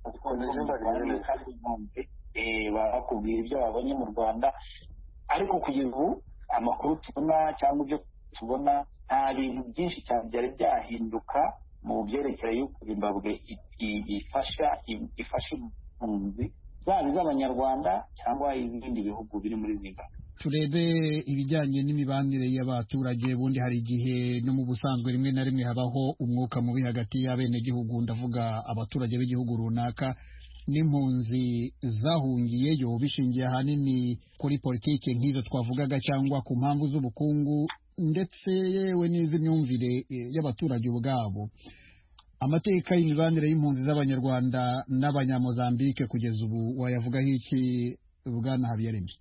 bakubwira ibyo babonye mu Rwanda. Ariko kugeza ubu amakuru tubona cyangwa ibyo tubona nta bintu byinshi cyane byari byahinduka mu byerekeye y'uko Zimbabwe ifasha ifasha impunzi zaba iz'Abanyarwanda cyangwa izindi bihugu biri muri Zimbabwe. turebe ibijyanye n'imibanire y'abaturage. Bundi hari igihe no mu busanzwe rimwe na rimwe habaho umwuka mubi hagati y'abenegihugu, ndavuga abaturage b'igihugu runaka n'impunzi zahungiyeyo, bishingiye ahanini kuri politiki nk'izo twavugaga cyangwa ku mpamvu z'ubukungu ndetse yewe n'iz'imyumvire y'abaturage ubwabo. Amateka y'imibanire y'impunzi z'abanyarwanda n'abanyamozambike kugeza ubu wayavugaho iki Bwana Habiyaremye?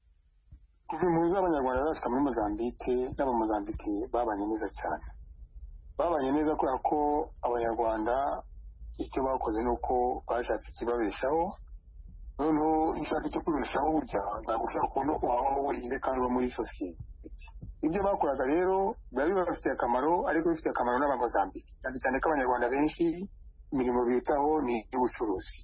Kuva impunzi z'abanyarwanda zashika muri Mozambike n'abamozambike babanye neza cyane, babanye neza kubera ko abanyarwanda icyo bakoze ni uko bashatse ikibabeshaho. Noneho ishaka icyo kubeshaho burya ntabwo ushobora kubona wabaho wenyine kandi uba muri sosiyete. Ibyo bakoraga rero biba bibafitiye akamaro, ariko bifitiye akamaro n'abamozambike cyane cyane ko abanyarwanda benshi imirimo bitaho ni iy'ubucuruzi.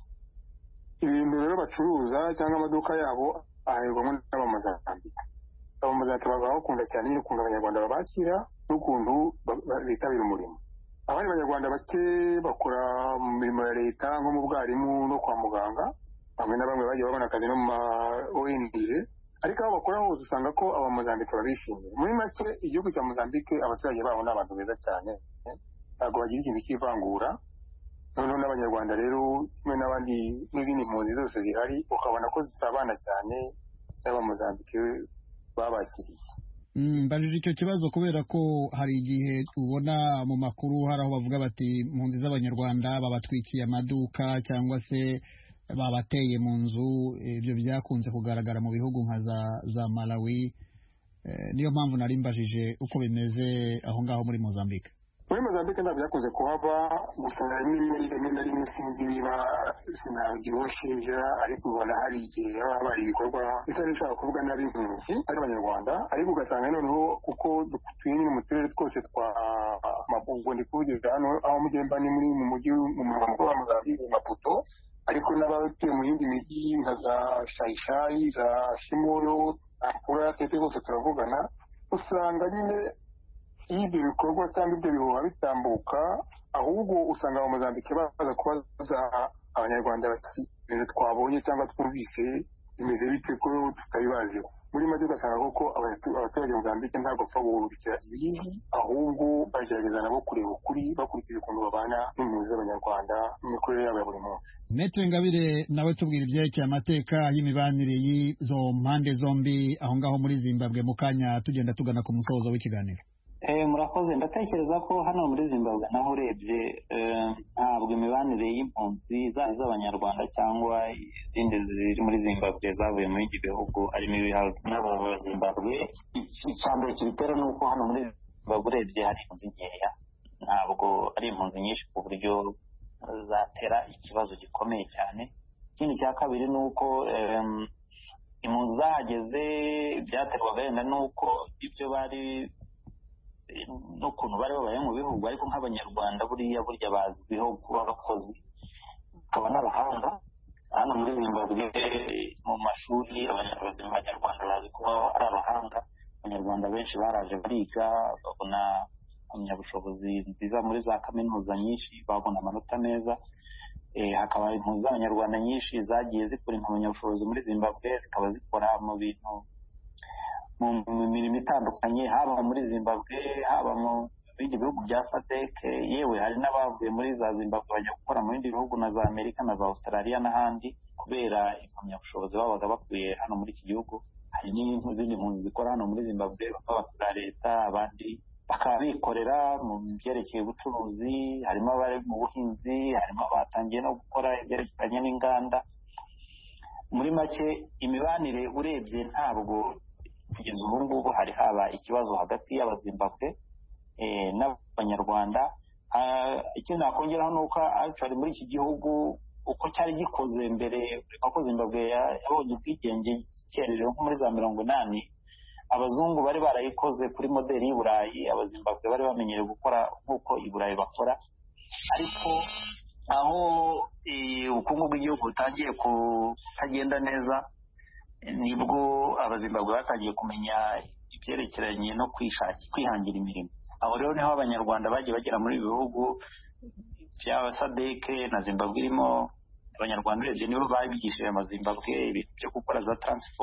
Ibintu rero bacuruza cyangwa amaduka yabo aharirwamo n'abamozambike. Abamozambike baba bakunda cyane n'ukuntu abanyarwanda babakira n'ukuntu bitabira umurimo. Abandi banyarwanda bake bakora mu mirimo ya leta nko mu bwarimu no kwa muganga, bamwe na bamwe bagiye babona akazi no mu ma O N G, ariko aho bakora hose usanga ko abamozambike babishimiye. Muri make igihugu cya Mozambike abaturage baho ni abantu beza cyane, ntabwo bagira ikintu cy'ivangura. Noneho n'abanyarwanda rero kimwe n'abandi n'izindi mpunzi zose zihari ukabona ko zisabana cyane n'abamozambike babakiriye. Mbajije icyo kibazo kubera ko hari igihe ubona mu makuru hari aho bavuga bati impunzi z'abanyarwanda babatwikiye amaduka cyangwa se babateye mu nzu. Ibyo byakunze kugaragara mu bihugu nka za, za Malawi. E, niyo mpamvu nari mbajije uko bimeze aho ngaho muri Mozambike. Muri Mozambike ntabwo byakunze kuhaba, gusa rimwe na rimwe sinzi niba sinagira uwo nshinja, ariko ubona hari igihe haba habaye ibikorwa bitari bishaka kuvuga nabi impunzi ari abanyarwanda, ariko ugasanga noneho kuko dutuye nyine mu turere twose twa Maputo, ndi kuvugira hano aho mugenda ni muri mu mujyi mu murwa mukuru wa Mozambike Maputo, ariko n'abatuye mu yindi mijyi nka za Shayishayi, za Shimoyo, Ampura, Tete hose turavugana, usanga nyine iyo ibyo bikorwa cyangwa ibyo bihuha bitambuka, ahubwo usanga abamozambike baza kubaza abanyarwanda bati ibintu twabonye cyangwa twumvise bimeze bite ko tutabibaziho. Muri make ugasanga koko abaturage Mozambike ntabwo bapfa guhurukira ibibi, ahubwo bagerageza nabo kureba ukuri bakurikije ukuntu babana n'impunzi z'abanyarwanda n'imikorere yabo ya buri munsi. Maître Ingabire, nawe tubwira ibyerekeye amateka y'imibanire y'izo mpande zombi aho ngaho muri Zimbabwe mu kanya tugenda tugana ku musozo w'ikiganiro. Eh, murakoze. Ndatekereza ko hano muri Zimbabwe naho urebye ntabwo imibanire y'impunzi z'abanyarwanda cyangwa izindi ziri muri Zimbabwe zavuye muri iki bihugu ari mibi n'aba Zimbabwe. Icyambere kibitera ni uko hano muri Zimbabwe urebye hari impunzi nkeya, ntabwo ari impunzi nyinshi ku buryo zatera ikibazo gikomeye cyane. Ikindi cya kabiri ni uko impunzi zahageze byaterwaga wenda n'uko ibyo bari n'ukuntu bari babaye mu bihugu, ariko nk'abanyarwanda buriya burya bazwiho kuba abakozi bakaba n'abahanga. Hano muri Zimbabwe mu mashuri abanyarwanda bazi kuba ari abahanga. Abanyarwanda benshi baraje bariga babona impamyabushobozi nziza muri za kaminuza nyinshi, babona amanota meza. Eh, hakaba impunzi z'abanyarwanda nyinshi zagiye zikora impamyabushobozi muri Zimbabwe, zikaba zikora mu bintu mu mirimo itandukanye, haba muri Zimbabwe haba mu bindi bihugu bya SADC. Yewe hari n'abavuye muri za Zimbabwe bajya gukora mu bindi bihugu na za Amerika na za Australia n'ahandi kubera impamyabushobozi babaga bakuye hano muri iki gihugu. Hari n'izindi mpunzi zikora hano muri Zimbabwe bakaba bakorera leta, abandi bakaba bikorera mu byerekeye ubucuruzi, harimo abari mu buhinzi, harimo abatangiye no gukora ibyerekeranye n'inganda. Muri make imibanire urebye ntabwo kugeza ubu ngubu hari haba ikibazo hagati y'abazimbabwe eh, n'abanyarwanda. Icyo nakongeraho ni uko actually muri iki gihugu uko cyari gikoze mbere, uko Zimbabwe yabonye ubwigenge cyereje nko muri za mirongo inani, abazungu bari barayikoze kuri modeli y'i Burayi, abazimbabwe bari bamenyereye gukora nk'uko i Burayi bakora. Ariko aho ubukungu bw'igihugu butangiye kutagenda neza, nibwo abazimbabwe batangiye kumenya ibyerekeranye no kwishakira kwihangira imirimo. Aho rero niho abanyarwanda bagiye bagera muri ibi bihugu bya SADC na Zimbabwe irimo. Abanyarwanda urebye nibo babigishije amazimbabwe ibintu byo gukora za transport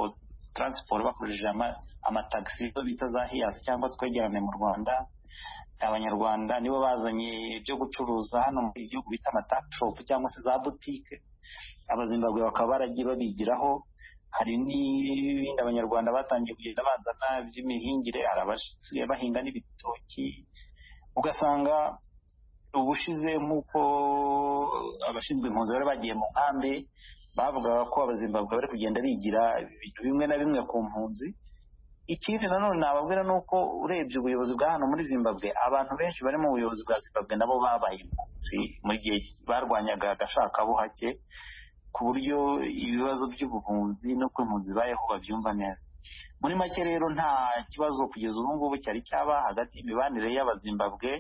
transport bakoresheje amatagisi bita za hiyasi cyangwa twegerane mu Rwanda. Abanyarwanda nibo bazanye ibyo gucuruza hano mu gihugu bita amataxshop cyangwa se za boutique. Abazimbabwe bakaba baragiye babigiraho. Hari n'ibindi abanyarwanda batangiye kugenda bazana by'imihingire, arabasigaye bahinga n'ibitoki. Ugasanga ubushize nk'uko abashinzwe impunzi bari bagiye mu nkambi bavugaga ko abazimbabwe bari kugenda bigira ibintu bimwe na bimwe ku mpunzi. Ikindi nanone nababwira ni uko urebye ubuyobozi bwa hano muri Zimbabwe, abantu benshi bari mu buyobozi bwa Zimbabwe nabo babaye impunzi mu gihe barwanyaga agashakabuhake, ku buryo ibibazo by'ubuhunzi no kw'impunzi bayeho babyumva neza. Muri make rero nta kibazo kugeza ubu ngubu cyari cyaba hagati y'imibanire y'abazimbabwe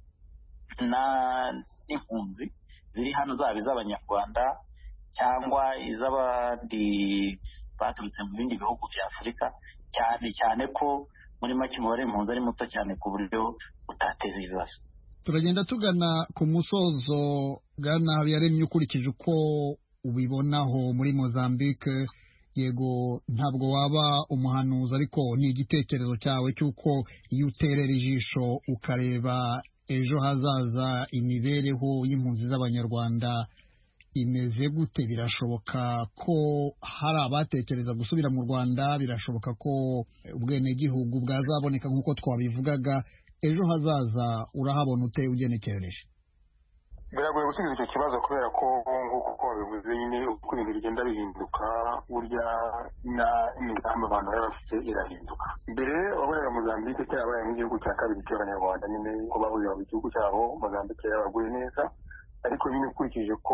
na n'impunzi ziri hano, zaba iz'abanyarwanda cyangwa iz'abandi baturutse mu bindi bihugu bya Afurika, cyane cyane ko muri make umubare w'impunzi ari muto cyane ku buryo utateza ibibazo. Turagenda tugana ku musozo. Bwana Habiyaremye, ukurikije uko ubibonaho muri Mozambique, yego ntabwo waba umuhanuzi, ariko ni igitekerezo cyawe cy'uko iyo uterera ijisho ukareba ejo hazaza imibereho y'impunzi z'abanyarwanda imeze gute, birashoboka ko hari abatekereza gusubira mu Rwanda, birashoboka ko ubwenegihugu bwazaboneka nk'uko twabivugaga. Ejo hazaza urahabona ute ugenekereje? Biragoye gusubiza icyo kibazo kubera ko nk'uko babivuze nyine uko ibintu bigenda bihinduka, burya n'imigambi abantu bari bafite irahinduka. Mbere wabonaga Mozambique cyabaye nk'igihugu cya kabiri cy'abanyarwanda, nyine ko bahuye mu gihugu cyabo Mozambique yabaguye neza, ariko nyine ukurikije ko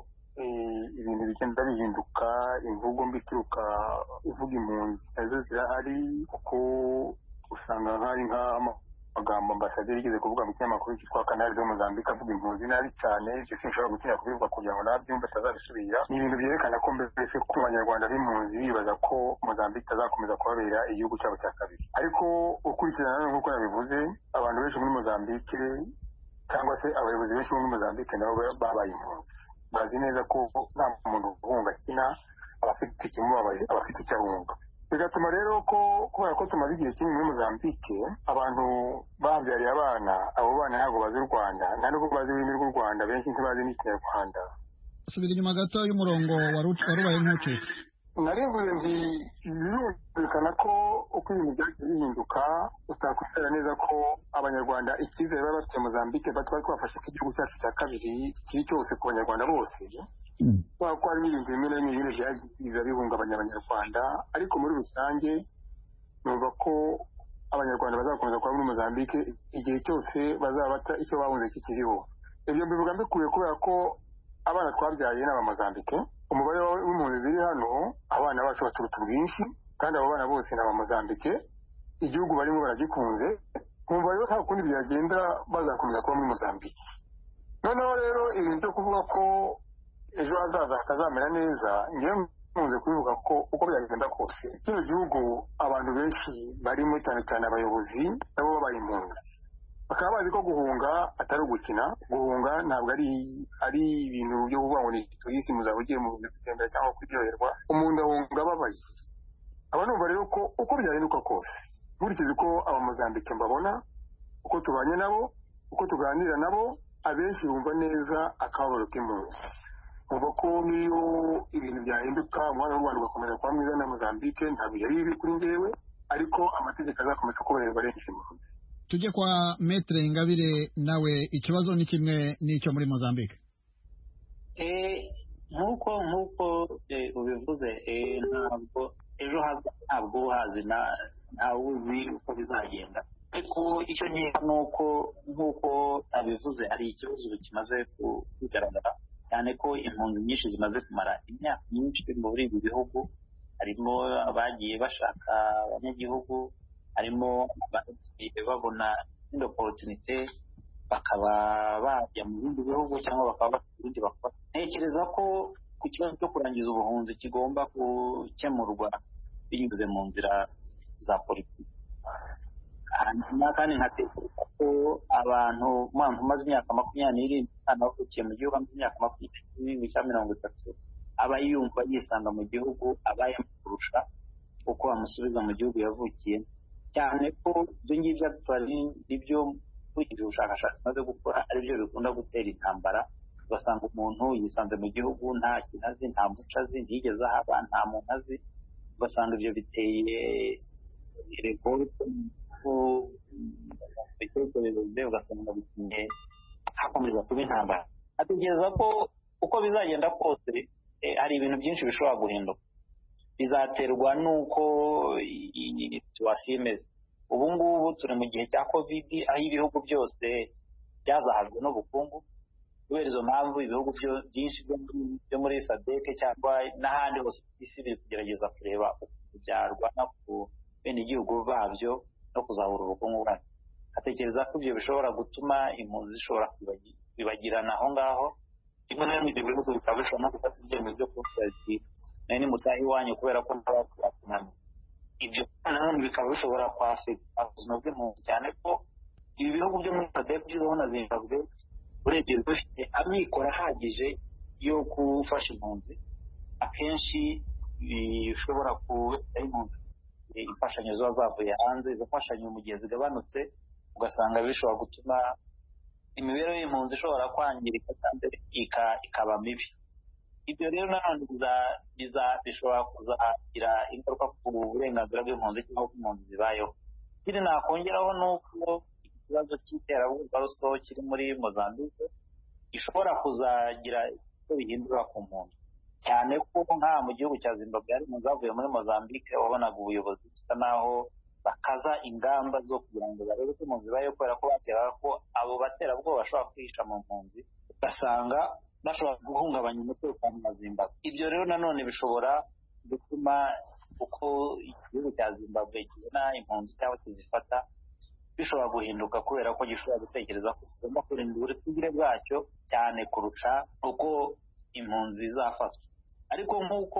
ibintu bigenda bihinduka, imvugo mbi ituruka ivuga impunzi nazo zirahari, kuko usanga nk'ari nk'amagambo ambasaderi yigeze kuvuga mu kinyamakuru cyitwa Canal de Mozambique avuga impunzi nabi cyane. Ibyo sinshobora gutinya kubivuga kugira ngo nabyumve atazabisubira. Ni ibintu byerekana ko mbese ko abanyarwanda b'impunzi bibaza ko Mozambique itazakomeza kubabera igihugu cyabo cya kabiri. Ariko ukurikirana nanone nk'uko yabivuze, abantu benshi muri Mozambique cyangwa se abayobozi benshi bo muri Mozambique nabo babaye impunzi, bazi neza ko nta muntu uhunga kina, abafite ikimubabaje, abafite icyo ahunga. Bigatuma rero ko kubera ko tumaze igihe kinini muri Mozambique, abantu babyariye abana, abo bana ntabwo bazi u Rwanda, nta nubwo bazi ururimi rw'u Rwanda, benshi ntibazi n'Ikinyarwanda. Subira inyuma gato y'umurongo warubaye nk'ucika. Narivuze nti birumvikana ko uko ibintu byagiye bihinduka, utakwizera neza ko abanyarwanda icyizere baba bafite Mozambique batwari twafashe ko igihugu cyacu cya kabiri kiri cyose ku banyarwanda bose, kubera ko hari n'ibintu bimwe na bimwe byagize bihungabanya abanyarwanda. Ariko muri rusange numva ko abanyarwanda bazakomeza kuba muri Mozambique igihe cyose bazaba bata icyo bahunze kikiriho. Ibyo mbivuga mbikuye kubera ko abana twabyaye ni Abamozambique, umubare w'impunzi ziri hano abana bacu baturuta ubwinshi, kandi abo bana bose ni Abamozambique, igihugu barimo baragikunze. Nkumva rero nta kundi byagenda bazakomeza kuba muri Mozambique. Noneho rero ibintu byo kuvuga ko ejo hazaza hatazamera neza, ngewe nkunze kubivuga ko uko byagenda kose kino gihugu abantu benshi barimo, cyane cyane abayobozi nabo babaye impunzi, bakaba bazi ko guhunga atari ugukina. Guhunga ntabwo ari ari ibintu byo kuvuga ngo ni turisi muzaba ugiye mu bintu gutembera cyangwa kuryoherwa. Umuntu ahunga ababaye. Aba numva rero ko uko byahinduka kose, nkurikije uko Abamozambique mbabona, uko tubanye nabo, uko tuganira nabo, abenshi bumva neza akababaro k'impunzi. Uvuga ko niyo ibintu byahinduka, umwana w'u Rwanda ugakomeza kuba mwiza na Mozambique, ntabwo yari bibi kuri njyewe, ariko amategeko azakomeza kubahirizwa arengeje impunzi. Tujye kwa Maître Ingabire, nawe ikibazo ni kimwe n'icyo muri Mozambique. Eh nkuko nkuko ubivuze, ntabwo ejo haza ntabwo hazi na ntawe uzi uko bizagenda, ariko icyo nkeka ni uko nk'uko abivuze hari ikibazo kimaze kugaragara cyane ko impunzi nyinshi zimaze kumara imyaka myinshi muri ibi bihugu. Harimo abagiye bashaka abanyagihugu, harimo abagiye babona indi opportunité bakaba bajya mu bindi bihugu cyangwa bakaba bafite ibindi bakora. Ntekereza ko ku kibazo cyo kurangiza ubuhunzi kigomba gukemurwa binyuze mu nzira za politiki. Hanyuma kandi nkatekereza ko abantu mpamvu umaze imyaka makumyabiri n'itanu bavukiye mu gihugu, amaze imyaka makumyabiri cyangwa mirongo itatu, aba yumva yisanga mu gihugu abayemo kurusha. uko amusubiza mu gihugu yavukiye, cyane ko ibyo ngibyo atwari nibyo ukurikije ubushakashatsi maze gukora ari byo bikunda gutera intambara. Ugasanga umuntu yisanze mu gihugu nta kintu azi, nta muco azi, ntiyigeze ahaba, nta muntu azi. Ugasanga ibyo biteye revolte ku bitekerezo, ugasanga bitumye hakomeza kuba intambara. Atekereza ko uko bizagenda kose hari ibintu byinshi bishobora guhinduka, bizaterwa n'uko situwasiyo imeze. Ubu ngubu turi mu gihe cya covid, aho ibihugu byose byazahajwe n'ubukungu. Kubera izo mpamvu ibihugu byinshi byo muri sadeke cyangwa n'ahandi hose ku isi biri kugerageza kureba ukuntu byarwana ku bene igihugu babyo no kuzahura ubukungu bwabyo. Atekereza ko ibyo bishobora gutuma impunzi zishobora kwibagirana aho ngaho. Rimwe na rimwe ibyo bihugu bikaba bishobora no gufata ibyemezo byo kuvuga ati nari nimutahe iwanyu kubera ko ntabakunaniye. Ibyo nanone bikaba bishobora kwafekita ubuzima bw'impunzi, cyane ko ibi bihugu byo muri sadeke byizeho na Zimbabwe urebye bifite amikoro ahagije yo gufasha impunzi. Akenshi bishobora kuba impunzi imfashanyo ziba zavuye hanze, izo mfashanyo mu gihe zigabanutse ugasanga bishobora gutuma imibereho y'impunzi ishobora kwangirika kandi ikaba mibi. Ibyo rero nanone bishobora kuzagira ingaruka ku burenganzira bw'impunzi cyangwa ku impunzi zibayeho. Ikindi nakongeraho ni uko ikibazo cy'iterabwoba ruso kiri muri Mozambique gishobora kuzagira icyo bihindura ku mpunzi, cyane ko nka mu gihugu cya Zimbabwe hari impunzi zavuye muri Mozambique wabonaga ubuyobozi busa naho bakaza ingamba zo kugira ngo barebe ko impunzi zibayeho, kubera ko bateraga ko abo baterabwoba bashobora kwihisha mu mpunzi, ugasanga bashobora guhungabanya umutekano wa Zimbabwe. Ibyo rero nanone bishobora gutuma uko igihugu cya Zimbabwe kibona impunzi cyangwa kizifata bishobora guhinduka, kubera ko gishobora gutekereza ko tugomba kurinda uburenganzira bwacyo cyane kurusha uko impunzi zafatwa. Ariko nk'uko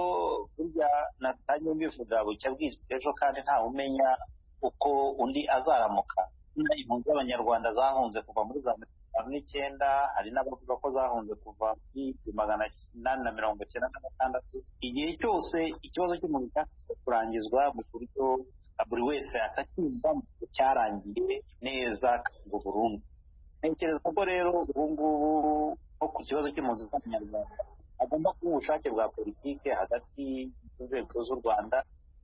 burya natangiye mbivuga bucya bwije ejo, kandi ntawe umenya uko undi azaramuka. Impunzi z'Abanyarwanda zahunze kuva muri za mirongo n'icyenda, hari n'abavuga ko zahunze kuva muri magana inani na mirongo icyenda na gatandatu. Igihe cyose ikibazo cy'impunzi cyaje kurangizwa mu buryo buri wese atacyumva cyarangiye neza ngo burundu. Ntekereza ko rero ubu ngubu nko ku kibazo cy'impunzi z'Abanyarwanda hagomba kuba ubushake bwa politike hagati y'inzego z'u Rwanda,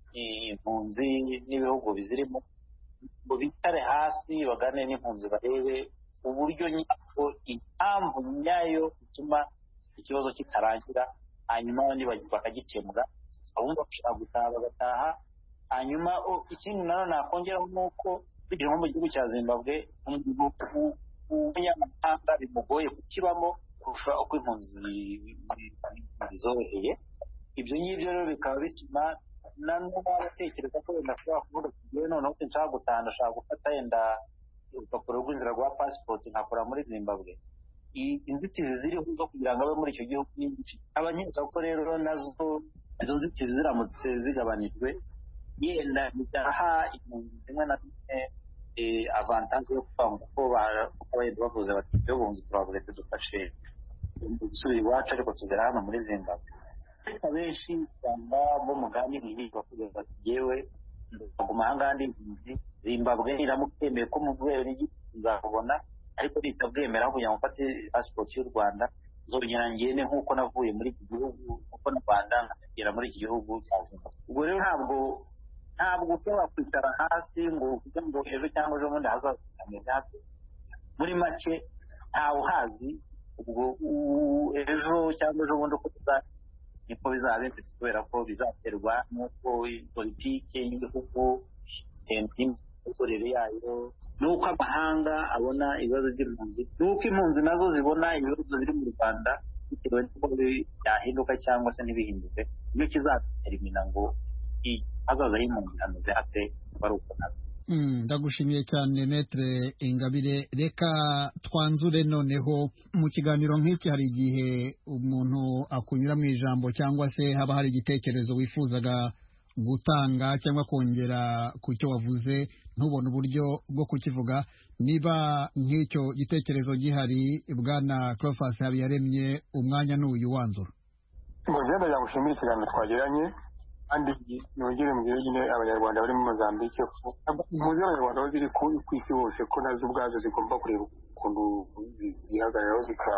impunzi n'ibihugu bizirimo, ngo bitare hasi bagane n'impunzi barebe uburyo nyako impamvu nyayo ituma ikibazo kitarangira, hanyuma abandi bakagikemura, abumva bashaka gutaha bagataha. Hanyuma ikindi nanone nakongeraho ni uko kugira ngo mu gihugu cya Zimbabwe umunyamahanga bimugoye kukibamo kurusha uko impunzi zoroheye. Ibyo ngibyo rero bikaba bituma nanone abatekereza ko wenda ashobora kuvuga tugiye noneho nshaka gutaha, ndashaka gufata yenda urupapuro rw'inzira rwa passport nkakora muri Zimbabwe. Inzitizi ziriho zo kugira ngo abe muri icyo gihugu nyinshi. Abanyeshuri ko rero nazo izo nzitizi ziramutse zigabanijwe, yenda bidaha impunzi zimwe na zimwe avantage yo kuvuga ko abayenda bavuze bati ibyo bunzi turavuga dufashe gusubira iwacu ariko tuzera hano muri Zimbabwe. Abenshi usanga bo muganiriye bavuga bati yewe ndaguma ahangaha ndi impunzi, Zimbabwe iramukemeye ko mu rwego nzakubona, ariko nitabwemera kugira ngo mfate passport y'u Rwanda zongera ngende nk'uko navuye muri iki gihugu, uko na Rwanda nkagera muri iki gihugu cya Zimbabwe. Ubwo rero ntabwo ntabwo ushobora kwicara hasi ngo uvuge ngo ejo cyangwa ejo bundi hazaza hameze hafi. Muri make ntawe uhazi ubwo ejo cyangwa ejo bundi uko tuza niko bizaba bimeze, kubera ko bizaterwa n'uko politike y'igihugu, imikorere yayo, n'uko amahanga abona ibibazo by'impunzi, n'uko impunzi nazo zibona ibibazo biri mu Rwanda, bitewe n'uko byahinduka cyangwa se ntibihinduke. Niyo kizadetermina ngo hazaza h'impunzi hameze hate bari uko nabyo. Ndagushimiye cyane Maître Ingabire. Reka twanzure noneho, mu kiganiro nk'iki hari igihe umuntu akunyura mu ijambo cyangwa se haba hari igitekerezo wifuzaga gutanga cyangwa kongera ku cyo wavuze ntubone uburyo bwo kukivuga. Niba nk'icyo gitekerezo gihari, Bwana Cleophas Habiyaremye, umwanya n'uyu wanzura. Ngo ngenda yagushimira ikiganiro twagiranye, kandi nongere mbwire nyine abanyarwanda bari muri Mozambique ko impunzi z'abanyarwanda aho ziri ku isi hose ko nazo ubwazo zigomba kureba ukuntu zihagararaho zika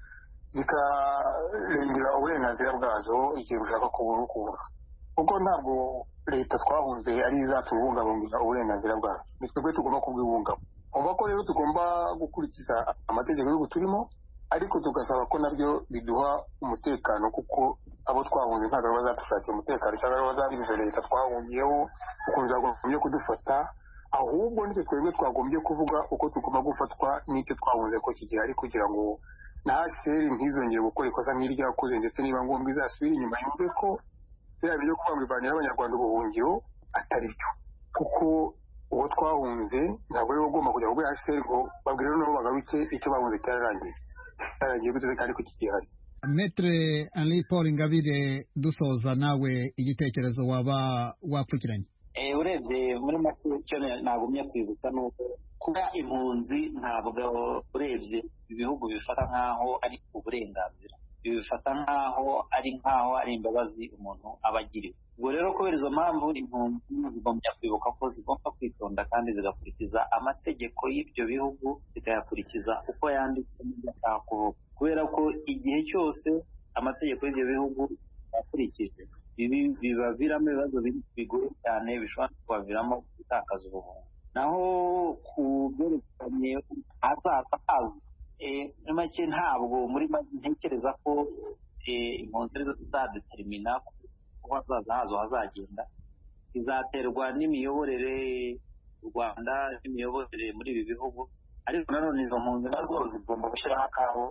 zikarengera uburenganzira bwazo igihe bushaka kubura kuko ntabwo leta twahunze ari izatubungabungira uburenganzira bwazo ni twebwe tugomba kubwibungabunga umva ko rero tugomba gukurikiza amategeko y'ubu turimo ariko tugasaba ko nabyo biduha umutekano kuko abo twahunze ntabwo bazadushakira umutekano cyangwa bazabiriza leta twahungiyeho ukuntu zagombye kudufata ahubwo nitwe twebwe twagombye kuvuga uko tugomba gufatwa n'icyo twahunze ko kigihari kugira ngo na H C R ntizongere gukora ikosa nk'iryo yakoze ndetse niba ngombwa izasubira inyuma yumve ko biriya byo kubangamira abanyarwanda ubuhungiro atari byo kuko uwo twahunze ntabwo ari ugomba kujya muri H C R ngo babwire nabo bagaruke icyo bahunze cyararangiye cyararangiye guteze kandi ko kigihari. Maître Henri Paul Ingabire dusoza nawe igitekerezo waba wapfukiranye. Eh urebye muri make cyo nagumye kwibutsa nuko kuba impunzi ntabwo urebye ibihugu bifata nkaho ari uburenganzira bifata nkaho ari nkaho ari imbabazi umuntu abagiriwe. Ubwo rero kubera izo mpamvu impunzi zigomba kwibuka ko zigomba kwitonda kandi zigakurikiza amategeko y'ibyo bihugu zikayakurikiza uko yanditse n'ibyo kuvuga kubera ko igihe cyose amategeko y'ibyo bihugu yakurikije biba biramo ibibazo bigoye cyane bishobora kubaviramo gutakaza ubuhunzi. Naho ku byerekanye ahazaza hazo muri make ntabwo muri make ntekereza ko impunzi arizo zizadetermina ko hazaza hazo hazagenda izaterwa n'imiyoborere u Rwanda n'imiyoborere muri ibi bihugu ariko nanone izo mpunzi nazo zigomba gushyiraho akabo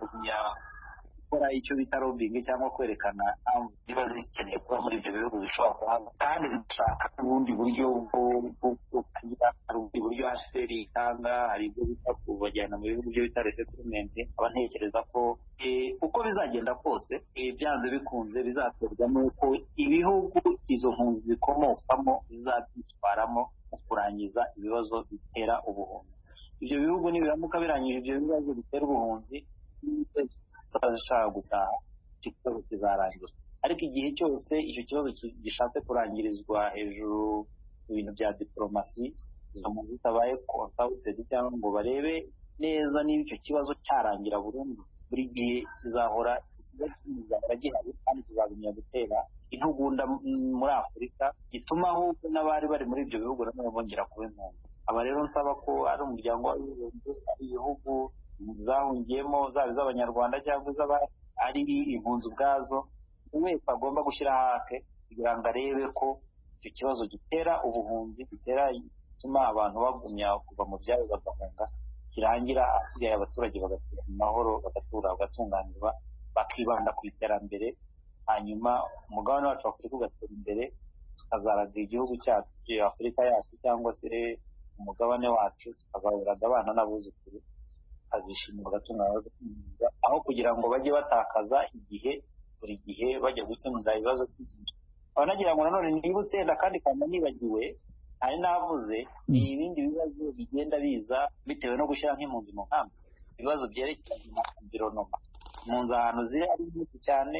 gukora icyo bita lobbying cyangwa kwerekana niba zikeneye kuba muri ibyo bihugu bishobora kuhaba kandi zishaka ubundi buryo bwo kugira ubundi buryo H C R itanga hari ibyo bita kubajyana mu bihugu byo bita resettlement aba ntekereza ko uko bizagenda kose byanze bikunze bizaterwamo ko ibihugu izo mpunzi zikomokamo bizabyitwaramo mu kurangiza ibibazo bitera ubuhunzi. Ibyo bihugu nibiramuka birangije ibyo bibazo bitera ubuhunzi bazashaka gutaha ikibazo kizarangira ariko igihe cyose icyo kibazo gishatse kurangirizwa hejuru mu bintu bya diplomasi izo muntu zitabaye consulted cyangwa ngo barebe neza niba icyo kibazo cyarangira burundu buri gihe kizahora kizahora gihari kandi kizagumya gutera intugunda muri Afurika gituma ahubwo n'abari bari muri ibyo bihugu nabo bongera kuba impunzi. Aba rero nsaba ko ari umuryango w'abibumbye ari ibihugu zahungiyemo zaba iz'abanyarwanda cyangwa iz'abari ari impunzi ubwazo wese agomba gushyira hake kugira ngo arebe ko icyo kibazo gitera ubuhunzi gitera gituma abantu bagumya kuva mu byabo bagahunga kirangira asigaye abaturage bagatura mu mahoro bagatura bagatunganirwa bakibanda ku iterambere hanyuma umugabane wacu w'Afurika ugatera imbere tukazaraga igihugu cyacu Afurika yacu cyangwa se umugabane wacu tukazaburaga abana n'abuzukuru azishimira agatunganya aho kugira ngo bajye batakaza igihe buri gihe bajya gukemura ibibazo by'inzira. Abanagira ngo nanone nibutse nda kandi kandi nibagiwe ari navuze ni ibindi bibazo bigenda biza bitewe no gushyira nk'impunzi mu nkambi ibibazo byerekeranye na environment mu nzano ziri ari nyinshi cyane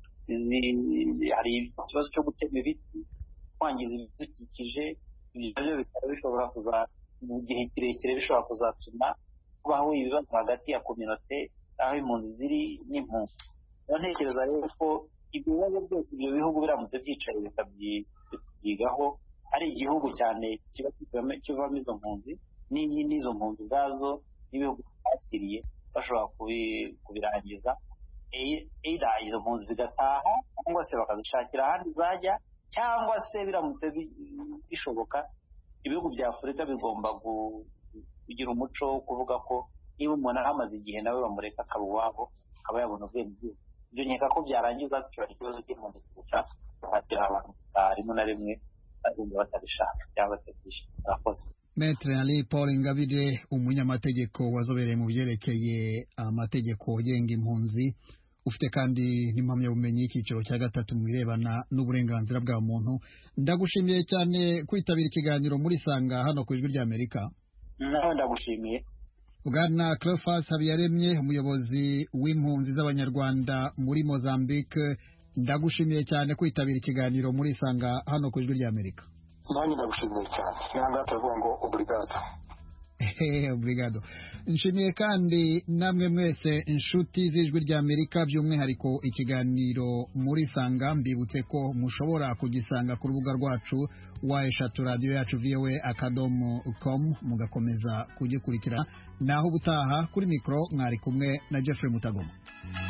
hari ikibazo cyo gutema ibiti kwangiza ibidukikije ibyo bikaba bishobora kuza mu gihe kirekire bishobora kuzatuma kubaho ibibazo hagati ya community aho impunzi ziri n'impunzi. Ntekereza rero ko ibyo bibazo byose ibyo bihugu biramutse byicaye bikabyigaho ari igihugu cyane kiba kivamo izo mpunzi n'izo mpunzi ubwazo n'ibihugu byakiriye bashobora kubirangiza either izo mpunzi zigataha cyangwa se bakazishakira ahandi zajya cyangwa se biramutse bishoboka ibihugu bya Afurika bigomba kugira umuco wo kuvuga ko niba umuntu ahamaze igihe nawe bamureka akaba uwabo akaba yabona ubwenegihugu. Ibyo nkeka ko byarangiza bikaba ikibazo cy'impunzi kurusha kuhatira abantu rimwe na rimwe bumva batabishaka cyangwa batabyishimiye. Murakoze. Maître Henri Paul Ingabire umunyamategeko wazobereye mu byerekeye amategeko yenga impunzi ufite kandi n'impamyabumenyi y'icyiciro cya gatatu mu birebana n'uburenganzira bwa muntu. Ndagushimiye cyane kwitabira ikiganiro muri Sanga hano ku Ijwi ry'Amerika. Nawe ndagushimiye. Bwana Cleophas Habiyaremye umuyobozi w'impunzi z'abanyarwanda muri Mozambique ndagushimiye cyane kwitabira ikiganiro muri Isanga hano ku Ijwi ry'Amerika. Nanjye ndagushimiye cyane. Nanga tuvuga ngo obrigado. Obrigado. Nshimiye kandi namwe mwese inshuti z'Ijwi ry'Amerika, by'umwihariko ikiganiro muri Isanga. Mbibutse ko mushobora kugisanga ku rubuga rwacu wa eshatu radio yacu v o a akadomo com, mugakomeza kugikurikira. Naho ubutaha kuri mikro mwari kumwe na Jeffrey Mutagoma.